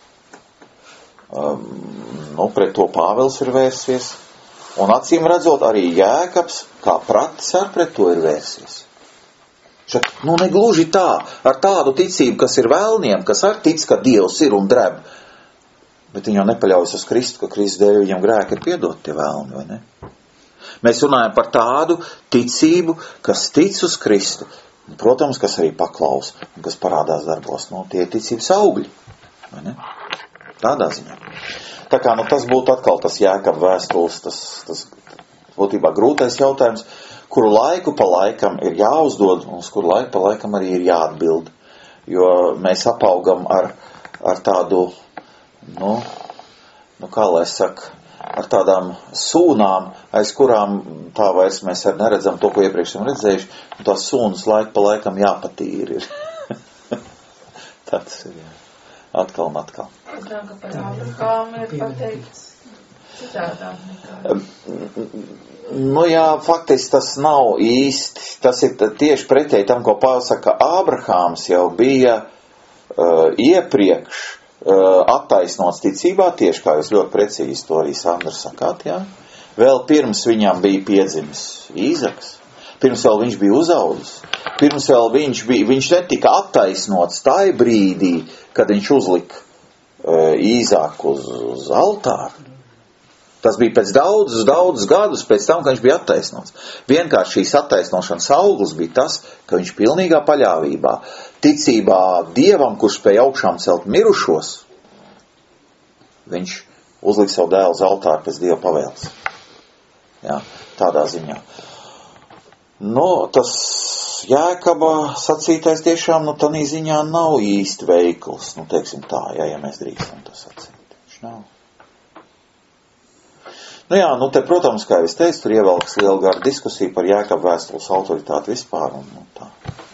Um, nu, pret to Pāvils ir vērsies, un acīm redzot, arī Jēkabs, kā pratis, ar pret to ir vērsies. Šak, nu, negluži tā, ar tādu ticību, kas ir vēlniem, kas ar tic, ka Dievs ir un dreb, bet viņi jau nepaļaujas uz Kristu, ka Kristus dēļ viņam grēki ir piedot tie vēlni, vai ne? Mēs runājam par tādu ticību, kas tic uz Kristu, protams, kas arī paklaus, un kas parādās darbos, nu, tie ir ticības augļi, vai ne? Tādā ziņā. Tā kā, nu, tas būtu atkal tas Jēkaba vēstules, tas, tas būtībā grūtais jautājums, kuru laiku pa laikam ir jāuzdod, un uz kuru laiku pa laikam arī ir jāatbild. Jo mēs apaugam ar, ar tādu, nu, nu, kā lai saka, ar tādām sūnām, aiz kurām tā vairs mēs arī neredzam to, ko iepriekš esam redzējuši, un tās sūnas laiku pa laikam jāpatīri ir. Tāds ir, jā. Atkal un atkal.
Es domāju, ka par Ābrahāmu ir pateikts. citādāk nekā.
Nu jā, faktiski tas nav īsti, tas ir tieši pretēji tam, ko Pāvils saka, Ābrahāms jau bija uh, iepriekš uh, attaisnots ticībā, tieši kā jūs ļoti precīzi to arī Sandra sakāt, jā. Vēl pirms viņam bija piedzimis Īzaks, pirms vēl viņš bija uzaudzis, pirms vēl viņš bija, viņš netika attaisnots tai brīdī, kad viņš uzlika uh, Īzāku uz, uz altāru. Tas bija pēc daudzus, daudzus gadus pēc tam, kad viņš bija attaisnots. Vienkārši šīs attaisnošanas auglis bija tas, ka viņš pilnīgā paļāvībā, ticībā Dievam, kurš spēja augšām celt mirušos, viņš uzlika savu dēlu uz altāru pēc Dieva pavēles. Jā, tādā ziņā. Nu, tas Jēkaba sacītais tiešām, nu, tanī ziņā nav īsti veikls, nu, teiksim tā, jā, ja mēs drīkstam to sacīt. Viņš nav. Nu jā, nu te, protams, kā es teicu, tur ievelkas liela gara diskusija par Jēkaba vēstules autoritāti vispār, un nu, tā.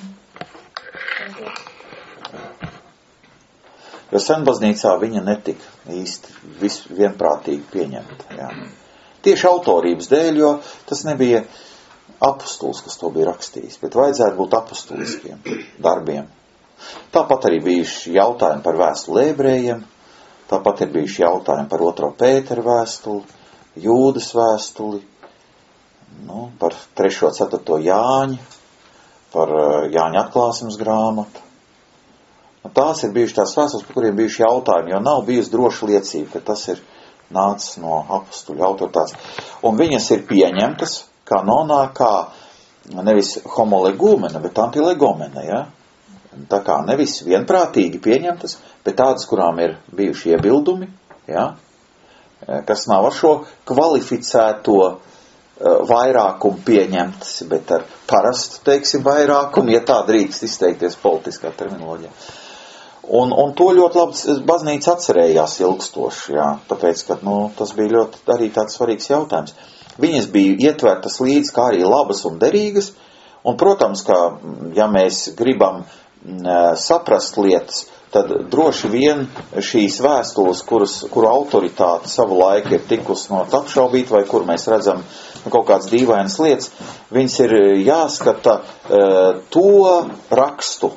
Jo senbaznīcā viņa netika īsti vis, vienprātīgi pieņemta, jā. Tieši autorības dēļ, jo tas nebija apustulis, kas to bija rakstījis, bet vajadzētu būt apustuliskiem darbiem. Tāpat arī bijuši jautājumi par vēstuli ebrejiem, tāpat ir bijuši jautājumi par otro Pētera vēstuli, Jūdas vēstuli, nu, par trešo, ceturto Jāņu, par Jāņa atklāsmes grāmatu. Nu, tās ir bijuši tās vēstules, par kuriem bijuši jautājumi, jo nav bijusi droša liecība, ka tas ir nācis no apustuļu autoritātes. Un viņas ir pieņemtas kanonā kā nevis homolegūmena, bet antilegomena, ja? Tā kā nevis vienprātīgi pieņemtas, bet tādas, kurām ir bijuši iebildumi, ja? Kas nav ar šo kvalificēto uh, vairākumu pieņemtas, bet ar parastu, teiksim, vairākumu, ja tā drīkst izteikties politiskā terminoloģijā. Un, un to ļoti labi baznīca atcerējās ilgstoši, jā, tāpēc, ka, nu, tas bija ļoti arī tāds svarīgs jautājums. Viņas bija ietvertas līdz kā arī labas un derīgas, un, protams, ka, ja mēs gribam m, saprast lietas, tad droši vien šīs vēstules, kuras, kuru autoritāte savu laiku ir tikus no apšaubīt, vai kur mēs redzam kaut kādas dīvainas lietas, viņas ir jāskata uh, to rakstu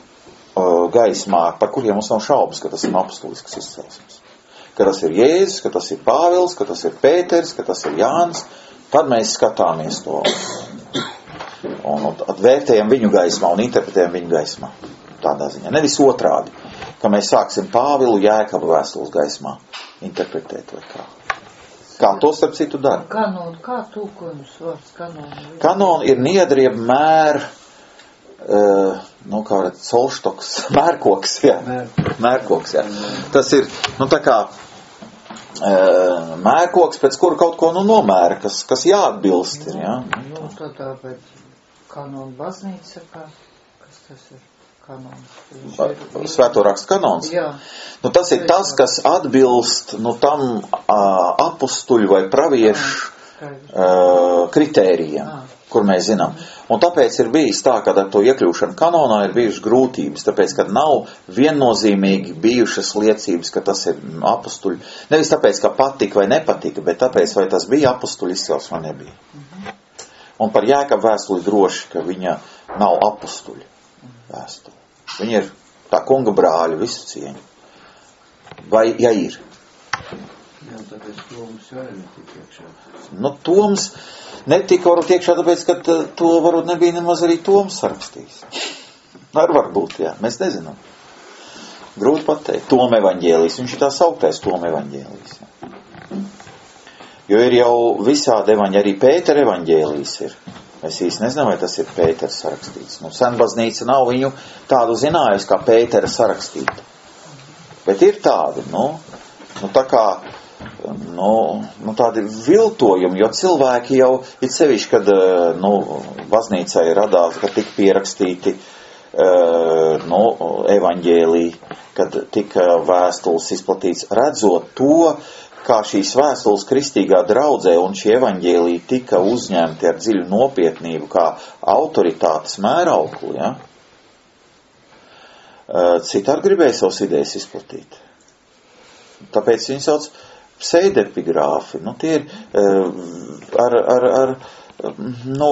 gaismā, par kuriem mums nav šaubas, ka tas ir apustulisks izcelsmes. Ka tas ir Jēzus, ka tas ir Pāvils, ka tas ir Pēters, ka tas ir Jānis, tad mēs skatāmies to un, un vērtējam viņu gaismā un interpretējam viņu gaismā. Tādā ziņā. Nevis otrādi, ka mēs sāksim Pāvilu Jēkaba vēstules gaismā interpretēt vai kā. Kā to starp citu dara?
Kanon, kā tūkojums vārds kanon?
Kanon ir niedrieb mēr Uh, nu, kā varētu, solštoks, mērkoks, jā, mērkoks, jā. Tas ir, nu, tā kā uh, mērkoks, pēc kura kaut ko, nu, nomēra, kas, kas jāatbilst ir, jā.
Nu, tā tāpēc kanon baznīca, kā, kas tas ir kanons? Ir...
Svēto rakstu kanons?
Jā.
Nu, tas ir tas, kas atbilst, nu, tam uh, apustuļu vai praviešu uh, kritērijiem. Jā. Kur mēs zinām. Un tāpēc ir bijis tā, ka ar to iekļūšanu kanonā ir bijušas grūtības, tāpēc, ka nav viennozīmīgi bijušas liecības, ka tas ir apustuļi. Nevis tāpēc, ka patika vai nepatika, bet tāpēc, vai tas bija apustuļi izcels vai nebija. Mm-hmm. Un par Jēkabu vēstuli droši, ka viņa nav apustuļi vēstuli. Viņa ir tā kunga brāļu visu cieņu. Vai, ja ir?
Jā, tāpēc Toms jau netika iekšā.
Nu, Toms netika varbūt iekšā, tāpēc, ka to varbūt nebija nemaz arī Toms sarakstījis. Ar varbūt, jā, mēs nezinām. Grūti pateikt. Tom evaņģēlijs, viņš ir tā sauktais Tom evaņģēlijs. Jo ir jau visādi evaņģēli, arī Pētera evaņģēlijs ir. Mēs īsti nezinām, vai tas ir Pētera sarakstīts. Nu, senbaznīca nav viņu tādu zinājusi, kā Pētera sarakstīta. Bet ir tādi, nu, nu tā kā, nu, nu tādi viltojumi, jo cilvēki jau, it sevišķi, kad, nu, baznīcai radās, kad tika pierakstīti, nu, evaņģēlī, kad tika vēstules izplatīts, redzot to, kā šīs vēstules kristīgā draudzē un šie evaņģēlī tika uzņemti ar dziļu nopietnību, kā autoritātes mērauklu, ja? Citādi gribēja savas idejas izplatīt. Tāpēc viņi sauc pseidepigrāfi, nu tie ir ar, ar, ar nu,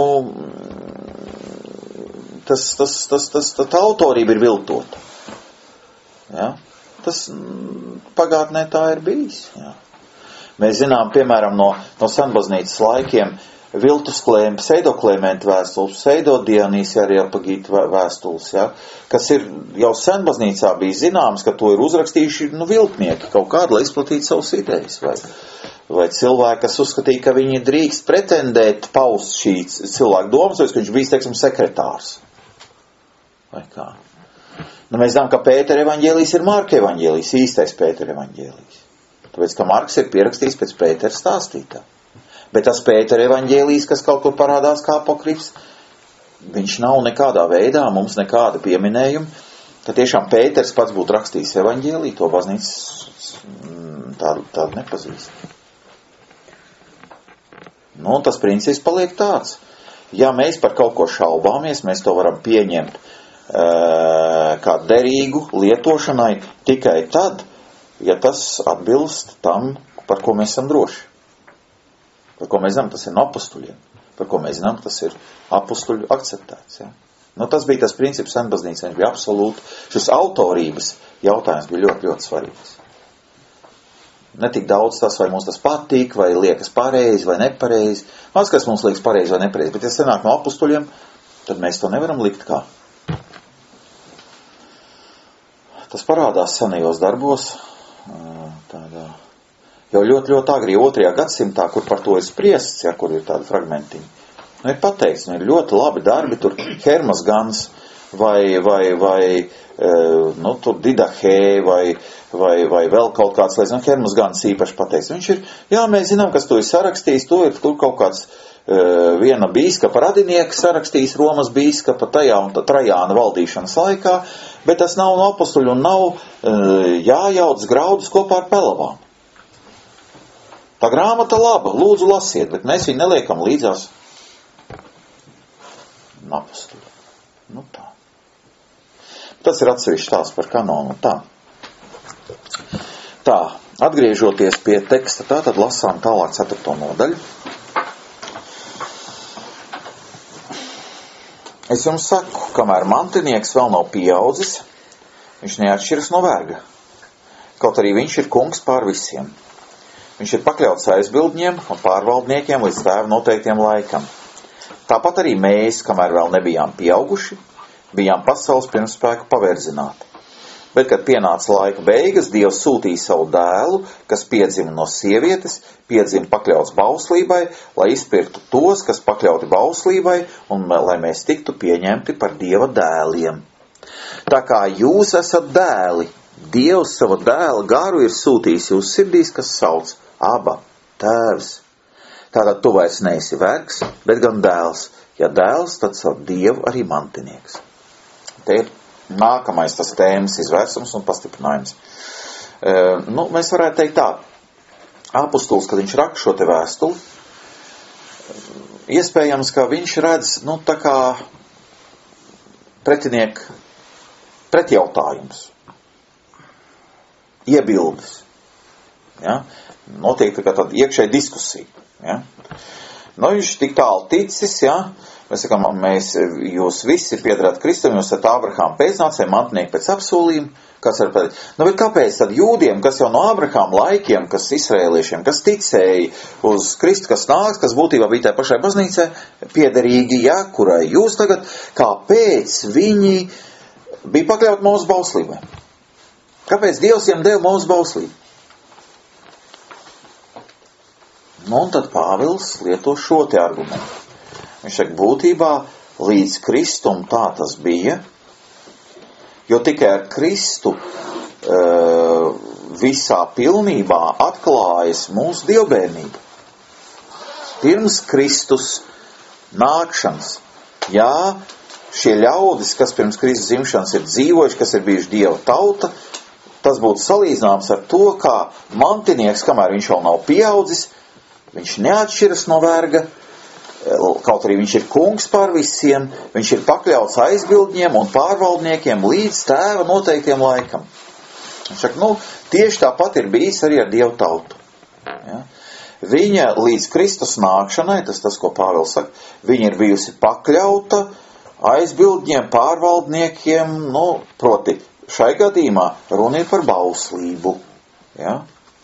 tas, tas, tas, tas, tā autorība ir viltota. Ja? Tas pagātnē tā ir bijis. Ja? Mēs zinām, piemēram, no, no senbaznīcas laikiem viltus klēm, pseidoklementu vēstules, pseidodionīsi arī apagītu vēstules, ja? Kas ir jau senbaznīcā bija zināms, ka to ir uzrakstījuši nu, viltnieki kaut kādu, lai izplatītu savus idejas. Vai, vai cilvēki, kas uzskatīja, ka viņi drīkst pretendēt paust šī cilvēku domas, vai ka viņš bija, teiksim, sekretārs. Vai kā? Nu, mēs zinām, ka Pētera evaņģēlijs ir Marka evaņģēlijs, īstais Pētera evaņģēlijs. Tāpēc, ka Marks ir pierakstījis pēc Pētera stāstītā. Bet tas Pētera evaņģēlijs, kas kaut kur parādās kā apokrifs, viņš nav nekādā veidā, mums nekāda pieminējuma, ka tiešām Pēters pats būtu rakstījis evaņģēliju, to baznīcas tādu, tādu nepazīst. Nu, un tas princips paliek tāds. Ja mēs par kaut ko šaubāmies, mēs to varam pieņemt uh, kā derīgu lietošanai tikai tad, ja tas atbilst tam, par ko mēs esam droši. Par ko mēs zinām, tas ir no apustuļiem. Par ko mēs zinām, tas ir apustuļu akceptēts. Ja? Nu, tas bija tas princips senbaznīcā, viņš bija absolūti. Šis autorības jautājums bija ļoti, ļoti svarīgs. Ne tik daudz tas, vai mums tas patīk, vai liekas pareizi, vai nepareizi. Maz, kas mums liekas pareizi vai nepareizi, bet ja sanāk no apustuļiem, tad mēs to nevaram likt kā. Tas parādās senajos darbos, tādā, jau ļoti, ļoti agri, otrajā gadsimtā, kur par to ir spriests, ja, kur ir tādi fragmentiņi. Nu, ir pateikts, nu, ir ļoti labi darbi, tur Hermas Gans, vai, vai, vai, nu, tur Didahē, vai, vai, vai vēl kaut kāds, lai, nu, Hermas Gans īpaši pateikts. Viņš ir, jā, mēs zinām, kas to ir sarakstījis, to ir tur kaut kāds uh, viena bīskapa radinieka sarakstījis, Romas bīskapa tajā un Trajāna valdīšanas laikā, bet tas nav no apustuļu un nav uh, jājauc graudus kopā ar pelavām. Tā grāmata laba, lūdzu lasiet, bet mēs viņu neliekam līdzās apustuļu. Nu tā. Tas ir atsevišķi tās par kanonu. Tā. Tā, atgriežoties pie teksta, tā tad lasām tālāk ceturto nodaļu. Es jums saku, kamēr mantinieks vēl nav pieaudzis, viņš neatšķiras no verga. Kaut arī viņš ir kungs pār visiem. Viņš ir pakļauts aizbildņiem un pārvaldniekiem līdz tēva noteiktiem laikam. Tāpat arī mēs, kamēr vēl nebijām pieauguši, bijām pasaules pirmspēku paverdzināti. Bet, kad pienāca laika beigas, Dievs sūtīja savu dēlu, kas piedzima no sievietes, piedzima pakļauts bauslībai, lai izpirktu tos, kas pakļauti bauslībai, un lai mēs tiktu pieņemti par Dieva dēliem. Tā kā jūs esat dēli, Dievs sava dēla garu ir sūtījis jūs sirdīs, kas sauc Aba, tēvs. Tātad tu vairs neesi vergs, bet gan dēls. Ja dēls, tad savu Dievu arī mantinieks. Te ir nākamais tas tēmas izvērsums un pastiprinājums. E, nu, mēs varētu teikt tā, apustuls, kad viņš rak šo te vēstuli, iespējams, ka viņš redz, nu, tā kā pretinieku pretjautājums, iebildes, ja? Notiek tā kā tāda iekšēja diskusija, ja? Nu, viņš tik tālu ticis, ja? Mēs sakām, mēs, jūs visi piedarāt Kristum, jūs esat Ābrahāma pēcnācēji, mantinieki pēc apsolījuma. Kas var pateikt? Nu, bet kāpēc tad jūdiem, kas jau no Ābrahāma laikiem, kas izraēliešiem, kas ticēja uz Kristu, kas nāks, kas būtībā bija tā pašai baznīcē, piederīgi, ja, kurai jūs tagad, kāpēc viņi bija pakļauti mūsu bauslībai? Kāpēc Dievs jiem deva mūsu bauslību? Nu, un tad Pāvils lieto šo te argumentu. Viņš saka, būtībā līdz Kristum tā tas bija, jo tikai ar Kristu uh, visā pilnībā atklājas mūsu dievbērnība. Pirms Kristus nākšanas. Jā, šie ļaudis, kas pirms Kristus dzimšanas ir dzīvojuši, kas ir bijuši Dieva tauta, tas būtu salīdzināms ar to, kā mantinieks, kamēr viņš vēl nav pieaudzis, viņš neatšķiras no verga, kaut arī viņš ir kungs pār visiem, viņš ir pakļauts aizbildņiem un pārvaldniekiem līdz tēva noteiktiem laikam. Viņš saka, nu, tieši tāpat ir bijis arī ar Dievu tautu. Ja? Viņa līdz Kristus nākšanai, tas tas, ko Pāvils saka, viņa ir bijusi pakļauta aizbildņiem, pārvaldniekiem, nu, proti, šai gadījumā runa ir par bauslību. Ja?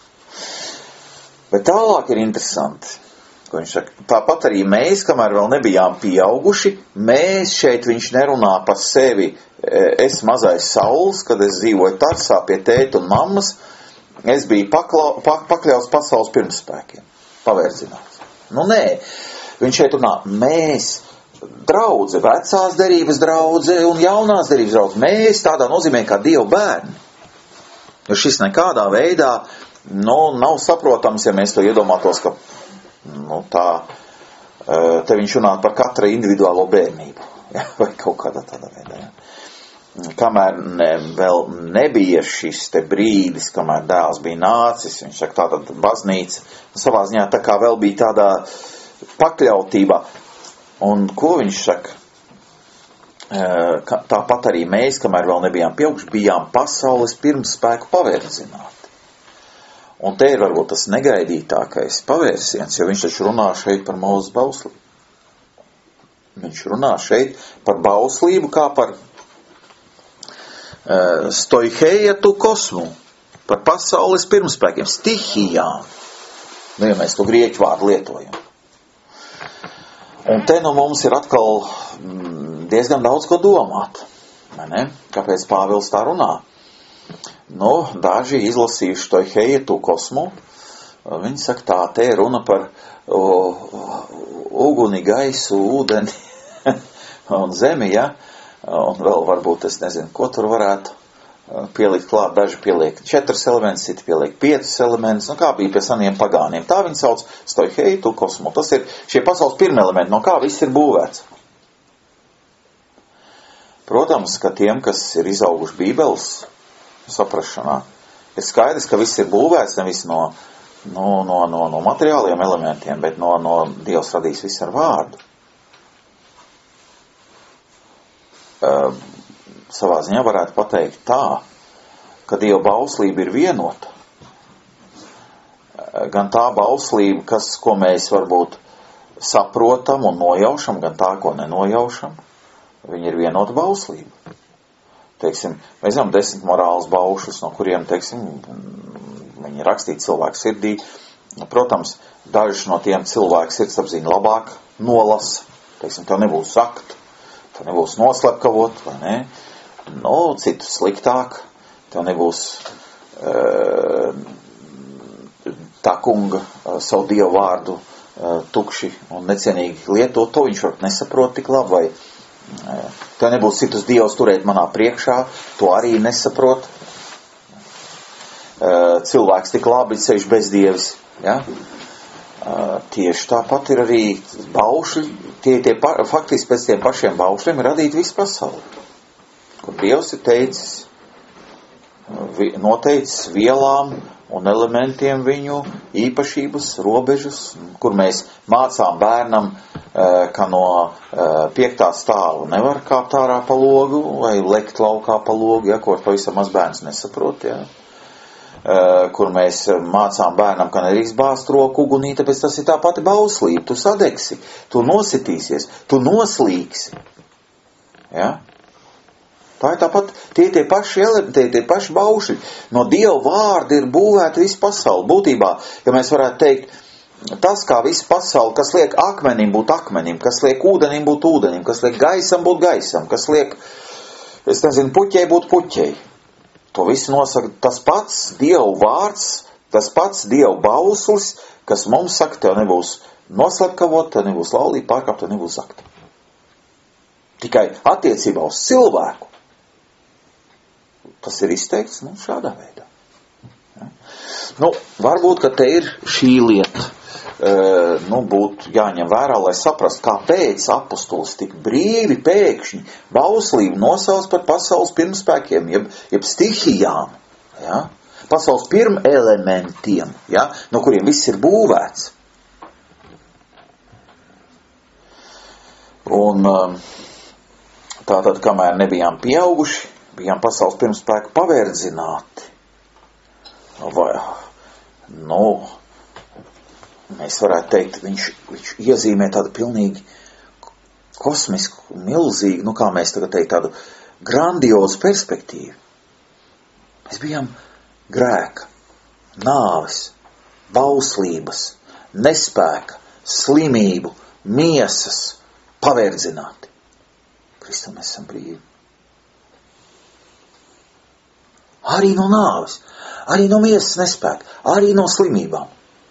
Bet tālāk ir interesanti, ko viņš saka, tāpat arī mēs, kamēr vēl nebijām pieauguši, mēs šeit viņš nerunā par sevi, es mazais Sauls, kad es dzīvoju Tarsā pie tēta un mammas, es biju paklau, pak, pakļauts pasaules pirmspēkiem, pavērzināts. Nu nē, viņš šeit runā, mēs, draudze, vecās derības draudze un jaunās derības draudze, mēs tādā nozīmē kā Dieva bērni. Jo šis nekādā veidā, nu, nav saprotams, ja mēs to iedomātos, ka, nu, tā, te viņš runā par katra individuālo bērnību, ja, vai kaut kādā tādā veidā, ja. Kamēr ne, vēl nebija šis te brīdis, kamēr dēls bija nācis, viņš saka, tātad baznīca, savā ziņā tā kā vēl bija tādā pakļautībā. Un ko viņš saka? Tāpat arī mēs, kamēr vēl nebijām pieauguši, bijām pasaules pirmspēku pavērdzināti. Un te ir varbūt tas negaidītākais pavērsiens, jo viņš taču runā šeit par Mūzes bauslību. Viņš runā šeit par bauslību kā par stoiheia tu kosmu, par pasaules pirmspēkiem, stihijām. Nu, ja mēs to grieķu vārdu lietojam. Un te nu mums ir atkal diezgan daudz ko domāt. Ne? Kāpēc Pāvils tā runā? Nu, daži izlasījuši stoiheia tu kosmu, viņi saka, tā te runa par o, uguni, gaisu, ūdeni un zemi, ja? Un vēl varbūt, es nezinu, ko tur varētu pielikt klāt. Daži pieliek četrus elementus, citi pieliek piecus elementus. Nu, kā bija pie saniem pagāniem. Tā viņi sauc stoiheia tu kosmu. Tas ir šie pasaules pirmie elementi, no kā viss ir būvēts. Protams, ka tiem, kas ir izauguši Bībeles saprašanā, ir skaidrs, ka viss ir būvēts nevis no, no, no, no, no materiāliem elementiem, bet no, no Dievs radījis visu ar vārdu. Uh, savā ziņā varētu pateikt tā, ka Dieva bauslība ir vienota. Uh, gan tā bauslība, kas, ko mēs varbūt saprotam un nojaušam, gan tā, ko nenojaušam, viņa ir vienota bauslība. Teiksim, mēs zinām desmit morāles baušus, no kuriem, teiksim, viņi rakstīti cilvēku sirdī. Protams, dažus no tiem cilvēku sirdsapziņa labāk nolasa. Teiksim, tev nebūs sakt, tev nebūs noslepkavot, vai ne? Nu, citu sliktāk, tev nebūs uh, tā kunga uh, savu Dievu vārdu uh, tukši un necienīgi lietot, to viņš varbūt nesaprot tik labi, vai uh, tev nebūs citus dievus turēt manā priekšā, to arī nesaprot. Uh, cilvēks tik labi ceļš bez dievis, ja? Uh, tieši tāpat ir arī baušļi, tie, tie pa, faktiski pēc tiem pašiem baušļiem ir radīta visu pasauli, kur Dievs ir teicis, vi, noteicis vielām un elementiem viņu īpašības, robežas, kur mēs mācām bērnam, uh, ka no uh, piektā stāva nevar kāpt ārā pa logu vai lekt laukā pa logu, ja, ko pavisam maz bērns nesaprot, ja. Uh, kur mēs mācām bērnam, ka nedrīkst bāzt roku ugunī, tāpēc tas ir tā pati bauslība. Tu sadegsi, tu nositīsies, tu noslīksi. Ja? Tā ir tāpat, tie tie paši elementi, tie tie paši baušļi. No Dieva vārda ir būvēta visu pasauli. Būtībā, ja mēs varētu teikt, tas kā visu pasauli, kas liek akmenim būt akmenim, kas liek ūdenim būt ūdenim, kas liek gaisam būt gaisam, kas liek, es nezinu, puķei būt puķei. To visu nosaka tas pats Dieva vārds, tas pats Dieva bauslis, kas mums saka, tev nebūs noslepkavot, tev nebūs laulība pārkāpt, tev nebūs zakt. Tikai attiecībā uz cilvēku tas ir izteikts, nu, šādā veidā. Ja? Nu, varbūt, ka te ir šī lieta, uh, nu, būtu jāņem vērā, lai saprast, kāpēc apostols tik brīvi pēkšņi bauslību nosauc par pasaules pirmspēkiem, jeb, jeb stihijām, ja? Pasaules pirmelementiem, ja? No kuriem viss ir būvēts. Un um, tātad, kamēr nebijām pieauguši, bijām pasaules pirmspēku pavērdzināti. Vai, nu, mēs varētu teikt, viņš, viņš iezīmē tādu pilnīgi kosmisku, milzīgu, nu kā mēs tagad teikt, tādu grandiozu perspektīvu. Mēs bijām grēka, nāves, bauslības, nespēka, slimību, miesas, paverdzināti. Kristum mēs esam brīvi. Arī no nāves, arī no miesas nespēka, arī no slimībām.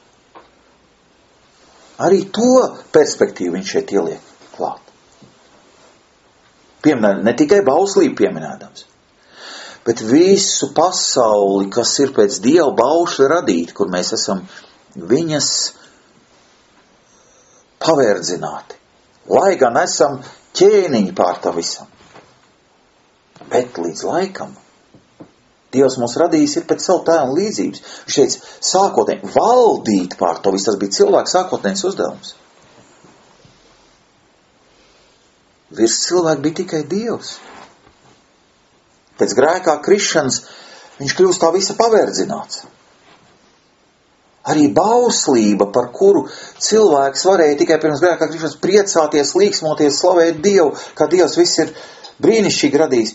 Arī to perspektīvu viņš šeit ieliek klāt. Pieminēt, ne tikai bauslību pieminēdams, bet visu pasauli, kas ir pēc Dieva baušļa radīta, kur mēs esam viņas paverdzināti. Lai gan esam ķēniņi pār tā visam. Bet līdz laikam Dievs mūs radījis ir pēc savu tēlu līdzības. Viņš teica, sākotnēji, valdīt pār to visu, tas bija cilvēks sākotnējs uzdevums. Virs cilvēka bija tikai Dievs. Pēc grēkā krišanas viņš kļūst tā visa paverdzināts. Arī bauslība, par kuru cilvēks varēja tikai pirms grēkā krišanas priecāties, līksmoties, slavēt Dievu, kā Dievs viss ir brīnišķīgi radījis.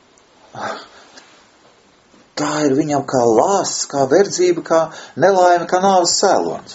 Tā ir viņam kā lāsts, kā verdzība, kā nelaime, kā nāves cēlonis.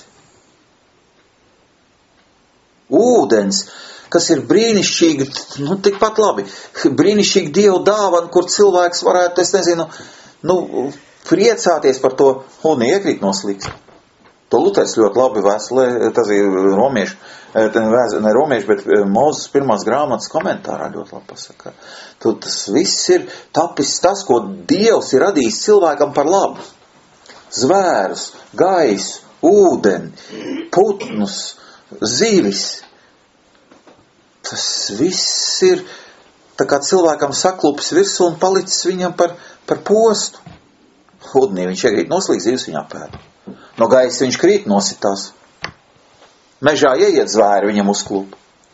Ūdens, kas ir brīnišķīgi, nu tikpat labi, brīnišķīgi Dievu dāvana, kur cilvēks varētu, es nezinu, nu, priecāties par to un iekrīt no slīksta. To Luters ļoti labi vēstulē, tas ir romiešu, ne romiešu, bet Mūzes pirmās grāmatas komentārā ļoti labi pasaka. Tu, tas viss ir tapis tas, ko Dievs ir radījis cilvēkam par labu. Zvērus, gaisu, ūdeni, putnus, zivis. Tas viss ir tā kā cilvēkam saklupis virsū un palicis viņam par, par postu. Ūdenī viņš iekrīt noslīg, zivis viņā pēda. No gaisa viņš krīt nositās. Mežā ieiet zvēri, viņam uzklūp.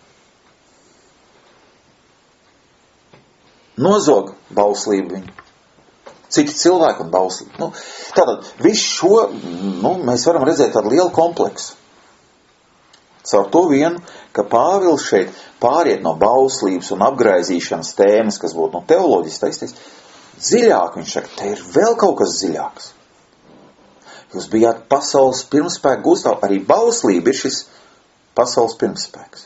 Nozog bauslību viņu. Citi cilvēki un bauslību. Nu, tātad, visu šo, nu, mēs varam redzēt tādu lielu kompleksu. Caur to vienu, ka Pāvils šeit pāriet no bauslības un apgraizīšanas tēmas, kas būtu no teoloģijas taisties, dziļāk viņš saka, te ir vēl kaut kas dziļāks. Jūs bijāt pasaules pirmspēku gūstāv, arī bauslība ir šis pasaules pirmspēks.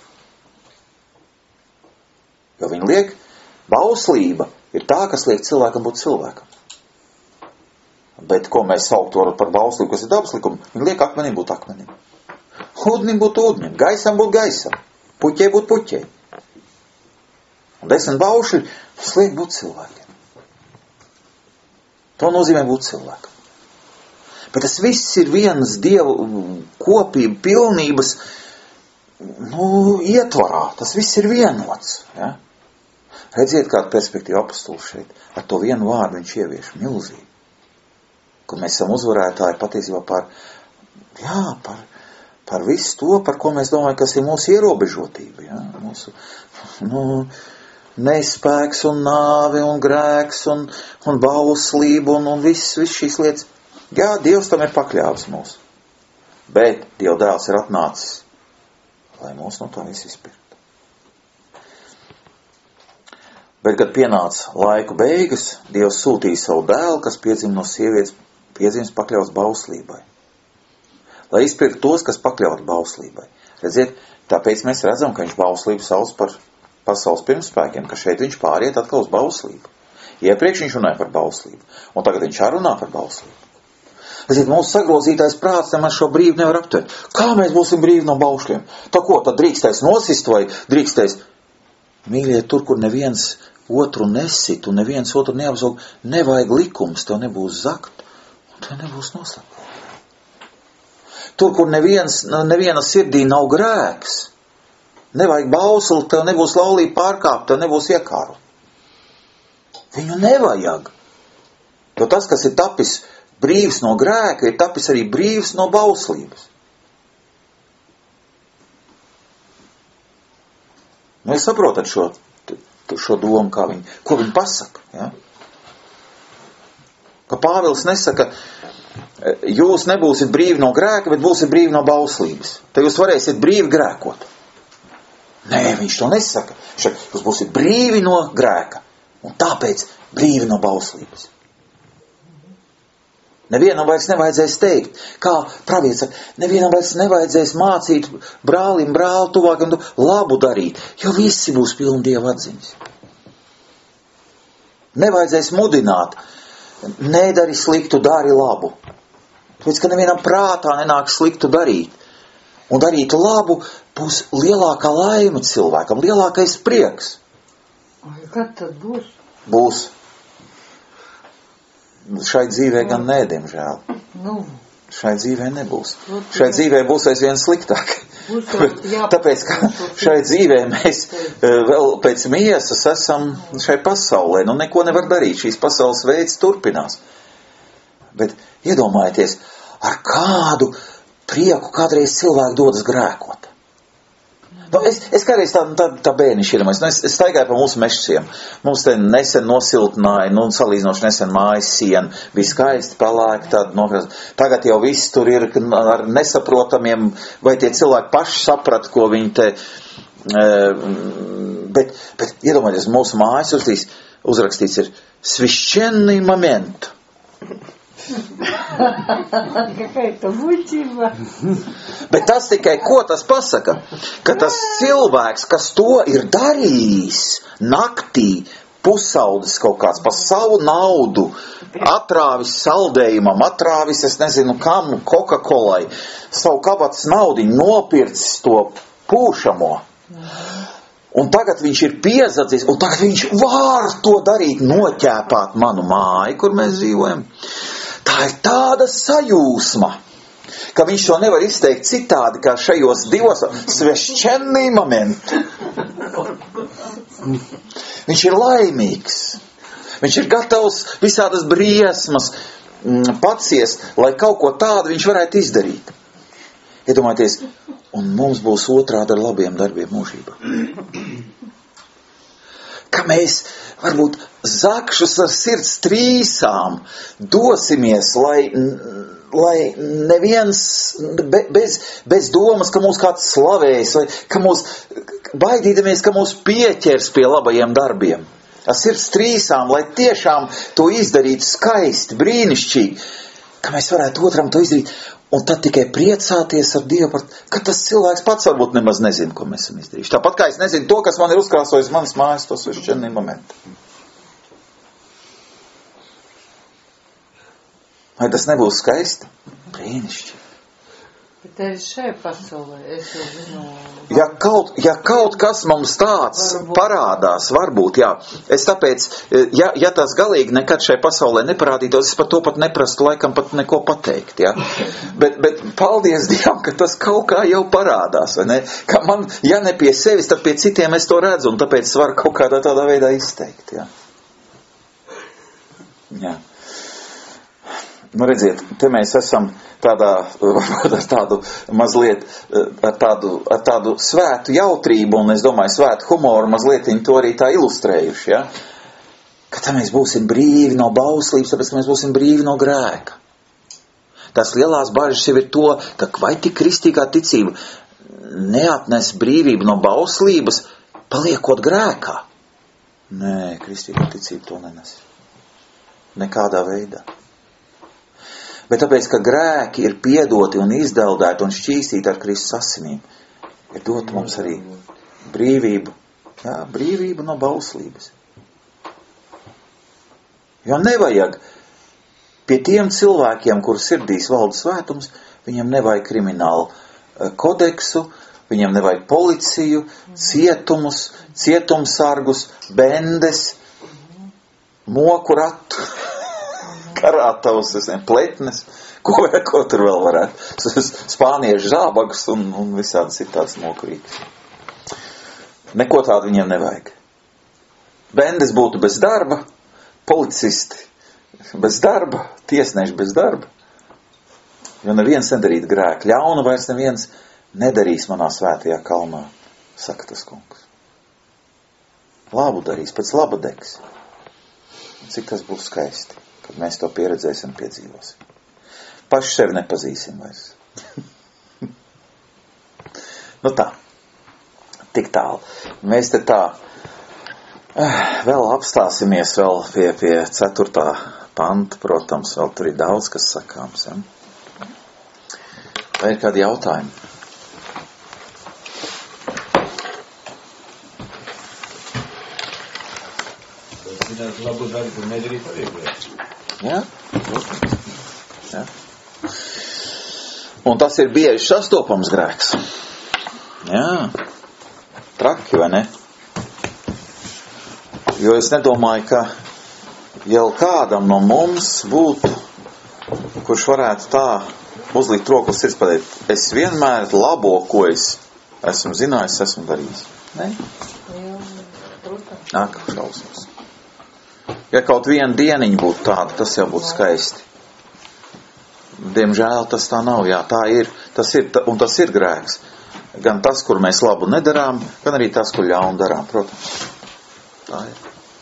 Jo viņi liek, bauslība ir tā, kas liek cilvēkam būt cilvēkam. Bet ko mēs saukt varam par bauslību, kas ir dabas likuma, viņi liek akmenim būt akmenim. Ūdenim būt ūdenim, gaisam būt gaisam, puķei būt puķei. Un desmit baušļi liek būt cilvēkiem. To nozīmē būt cilvēkam. Bet tas viss ir vienas Dieva kopība, pilnības, nu, ietvarā. Tas viss ir vienots. Ja? Redziet, kāda perspektīva apostols šeit. Ar to vienu vārdu viņš ievieš milzīgi. Kur mēs esam uzvarētāji patiesībā par, jā, par, par visu to, par ko mēs domājam, kas ir mūsu ierobežotība. Ja? Mūsu, nu, nespēks un nāve un grēks un, un bauslība un, un viss, viss šīs lietas. Jā, Dievs tam ir pakļāvis mūs. Bet Dieva dēls ir atnācis, lai mūs no to visu izpirktu. Bet, kad pienāca laiku beigas, Dievs sūtīja savu dēlu, kas piedzima no sievietes, piedzimis pakļauts bauslībai. Lai izpirktu tos, kas pakļauti bauslībai. Redziet, tāpēc mēs redzam, ka viņš bauslību sauc par pasaules pirmspēkiem, ka šeit viņš pāriet atkal uz bauslību. Iepriekš viņš runāja par bauslību, un tagad viņš arī runā par bauslību. Redziet, mūsu sagrozītais prāts nemaz šo brīvu nevar aptvert. Kā mēs būsim brīvi no baušļiem? Tā ko, tad drīkstēs nosist vai drīkstēs? Mīļie, tur, kur neviens otru nesit un neviens otru neapzog, nevajag likums, tev nebūs zakt un tev nebūs noslēpt. Tur, kur neviens, neviena sirdī nav grēks, nevajag bausli, tev nebūs laulība pārkāpt, tev nebūs iekāru. Viņu nevajag. Jo tas, kas ir tapis brīvs no grēka, ir tapis arī brīvs no bauslības. Nu, jūs saprotat šo, šo domu, kā viņi, ko viņi pasaka, ja? Ka ka Pāvils nesaka, jūs nebūsiet brīvi no grēka, bet būsiet brīvi no bauslības. Te jūs varēsiet brīvi grēkot. Nē, viņš to nesaka. Viņš saka, jūs būsiet brīvi no grēka. Un tāpēc brīvi no bauslības. Nevienam vairs nevajadzēs teikt, kā pravietis saka, nevienam vairs nevajadzēs mācīt brālim, brāli, tuvākam, labu darīt, jo visi būs pilni Dieva atziņas. Nevajadzēs mudināt, nedari sliktu, dari labu. Tāpēc, ka nevienam prātā nenāk sliktu darīt. Un darīt labu būs lielākā laime cilvēkam, lielākais prieks.
Kad tad būs?
Būs. Šai dzīvē gan nē, diemžēl.
Nu.
Šai dzīvē nebūs. Šai dzīvē būs aizvien sliktāk. Tāpēc, ka šai dzīvē mēs vēl pēc miesas esam šai pasaulē. Nu, neko nevar darīt. Šīs pasaules veids turpinās. Bet iedomājieties, ar kādu prieku kādreiz cilvēku dodas grēkot. Nu, es, es kādreiz tā, tā, tā bērniši ir. Nu, es, es staigāju pa mūsu mešciem. Mums te nesen nosiltināja, nu, salīdzinoši nesen mājas siena. Bija skaisti, palēki, tāda nokrast. Tagad jau viss tur ir ar nesaprotamiem, vai tie cilvēki paši saprata, ko viņi te... E, bet, bet iedomājieties, mūsu mājas uzrīs, uzrakstīts ir священный момент.
Какая-то muļķība.
Bet tas tikai, ko tas pasaka? Ka tas cilvēks, kas to ir darījis naktī, pusaudzis kaut kāds pa savu naudu, atrāvis saldējumam, atrāvis, es nezinu kam, Coca-Colai, savu kabatas naudiņu nopircis to pūšamo. Un tagad viņš ir piezadzis, un tagad viņš var to darīt, noķēpāt manu māju, kur mēs dzīvojam. Tā ir tāda sajūsma, ka viņš to nevar izteikt citādi, kā šajos divos svešķenī momenti. Viņš ir laimīgs. Viņš ir gatavs visādas briesmas paciest, lai kaut ko tādu viņš varētu izdarīt. Iedomājieties, un mums būs otrādi ar labiem darbiem mūžībā. Ka mēs varbūt zakšus ar sirds trīsām dosimies, lai, lai neviens be, bez, bez domas, ka mūs kāds slavēs, vai ka mūs baidīdamies, ka mūs pieķers pie labajiem darbiem. Ar sirds trīsām, lai tiešām to izdarītu skaisti, brīnišķīgi, ka mēs varētu otram to izdarīt. Un tad tikai priecāties ar Dievu, par, ka tas cilvēks pats varbūt nemaz nezina, ko mēs esam izdarījuši. Tāpat kā es nezinu to, kas man ir uzkrāsojis manas mājas, tos svešķenī momenti. Vai tas nebūs skaisti? Brīnišķīgi.
Bet arī šai pasaulē, es jau zinu...
Ja kaut, ja kaut kas mums tāds varbūt parādās, varbūt, jā. Es tāpēc, ja, ja tas galīgi nekad šai pasaulē neparādītos, es par to pat neprastu laikam pat neko pateikt, jā. Bet, bet paldies Dievam, ka tas kaut kā jau parādās, vai ne? Ka man, ja ne pie sevis, tad pie citiem es to redzu, un tāpēc es varu kaut kādā tādā veidā izteikt, jā. Jā. Nu, redziet, te mēs esam tādā, varbūt ar tādu mazliet, ar tādu, ar tādu svētu jautrību, un es domāju, svētu humoru mazliet viņi to arī tā ilustrējuši, ja? Ka tā mēs būsim brīvi no bauslības, tāpēc, ka mēs būsim brīvi no grēka. Tās lielās bažas jau ir to, ka vai tik kristīgā ticība neatnes brīvību no bauslības, paliekot grēkā? Nē, kristīgā ticība to nenes. Nekādā veidā. Bet tāpēc, ka grēki ir piedoti un izdeldēti un šķīstīti ar Kristus asinīm, ir dot mums arī brīvību, jā, brīvību no bauslības. Jo nevajag pie tiem cilvēkiem, kur sirdīs valda svētums, viņiem nevajag kriminālu kodeksu, viņiem nevajag policiju, cietumus, cietumsargus, bendes, moku ratu. Karātavs, pletnes, ko, ko tur vēl varētu. Spāniešu zābagus un, un visādas ir tāds mokurīgs. Neko tādu viņiem nevajag. Bendes būtu bez darba, policisti bez darba, tiesneši bez darba. Jo neviens nedarīt grēku. Ļaunu vairs neviens nedarīs manā svētajā kalnā, saka tas kungs. Labu darīs, pēc laba degs. Cik tas būs skaisti. kad mēs to pieredzēsim un piedzīvosim. Paši sevi nepazīsim vairs. Nu tā, tik tālu. Mēs te tā vēl apstāsimies vēl pie, pie ceturtā panta, protams, vēl tur ir daudz, kas sakāms. Ja? Vai ir kādi jautājumi?
Tas labu darīt un nedarīt arī grēks.
Jā, jā. Un tas ir bieži sastopams grēks. Jā, traki, vai ne? Jo es nedomāju, ka jau kādam no mums būtu, kurš varētu tā uzlikt roku uz sirds pateikt, es vienmēr labo, ko es esmu zinājis, esmu darījis. Ne? Nāk, šausmas. Ja kaut viena dieniņa būtu tāda, tas jau būtu skaisti. Diemžēl tas tā nav, jā, tā ir, tas ir, un tas ir grēks. Gan tas, kur mēs labu nedarām, gan arī tas, kur ļaunu darām, protams. Tā ir.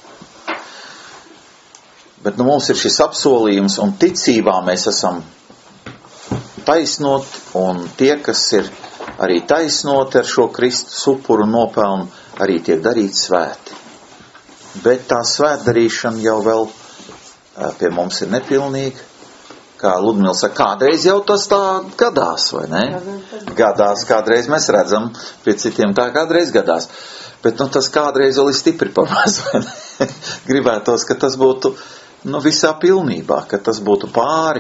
Bet nu mums ir šis apsolījums, un ticībā mēs esam taisnoti, un tie, kas ir arī taisnoti ar šo Kristus upuru nopelnu, arī tiek darīti svēti. Bet tā svētdarīšana jau vēl pie mums ir nepilnīga. Kā Ludmila saka, kādreiz jau tas tā gadās, vai ne? Gadās, kādreiz mēs redzam, pie citiem tā kādreiz gadās. Bet nu, tas kādreiz vēl ir stipri par maz, vai ne? Gribētos, ka tas būtu nu, visā pilnībā, ka tas būtu pāri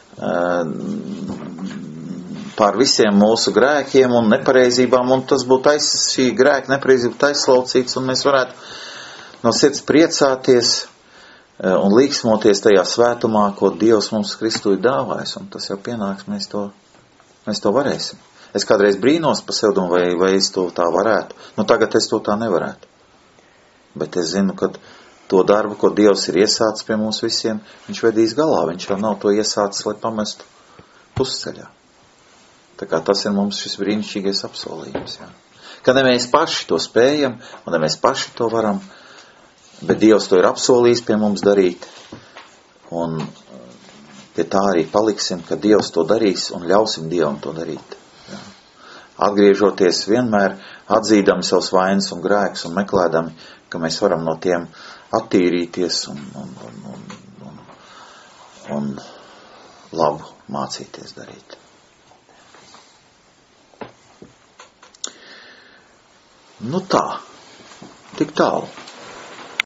pār visiem mūsu grēkiem un nepareizībām, un tas būtu aiz, šī grēka nepareizība aizslaucīts, un mēs varētu no sirds priecāties un līksmoties tajā svētumā, ko Dievs mums Kristu ir dāvājis, un tas jau pienāks, mēs to, mēs to varēsim. Es kādreiz brīnos pa sev, vai, vai es to tā varētu. Nu, tagad es to tā nevarētu. Bet es zinu, ka to darbu, ko Dievs ir iesācis pie mums visiem, viņš vedīs galā. Viņš jau nav to iesācis, lai pamestu pusceļā. Tā kā tas ir mums šis brīnišķīgais apsolījums. Jā. Ka ne mēs paši to spējam, un ne mēs paši to varam, bet Dievs to ir apsolījis pie mums darīt, un pie tā arī paliksim, ka Dievs to darīs, un ļausim Dievam to darīt. Jā. Atgriežoties vienmēr, atzīdami savus vainas un grēkus, un meklēdami, ka mēs varam no tiem attīrīties un, un, un, un, un, un labu mācīties darīt. Nu tā, tik tālu.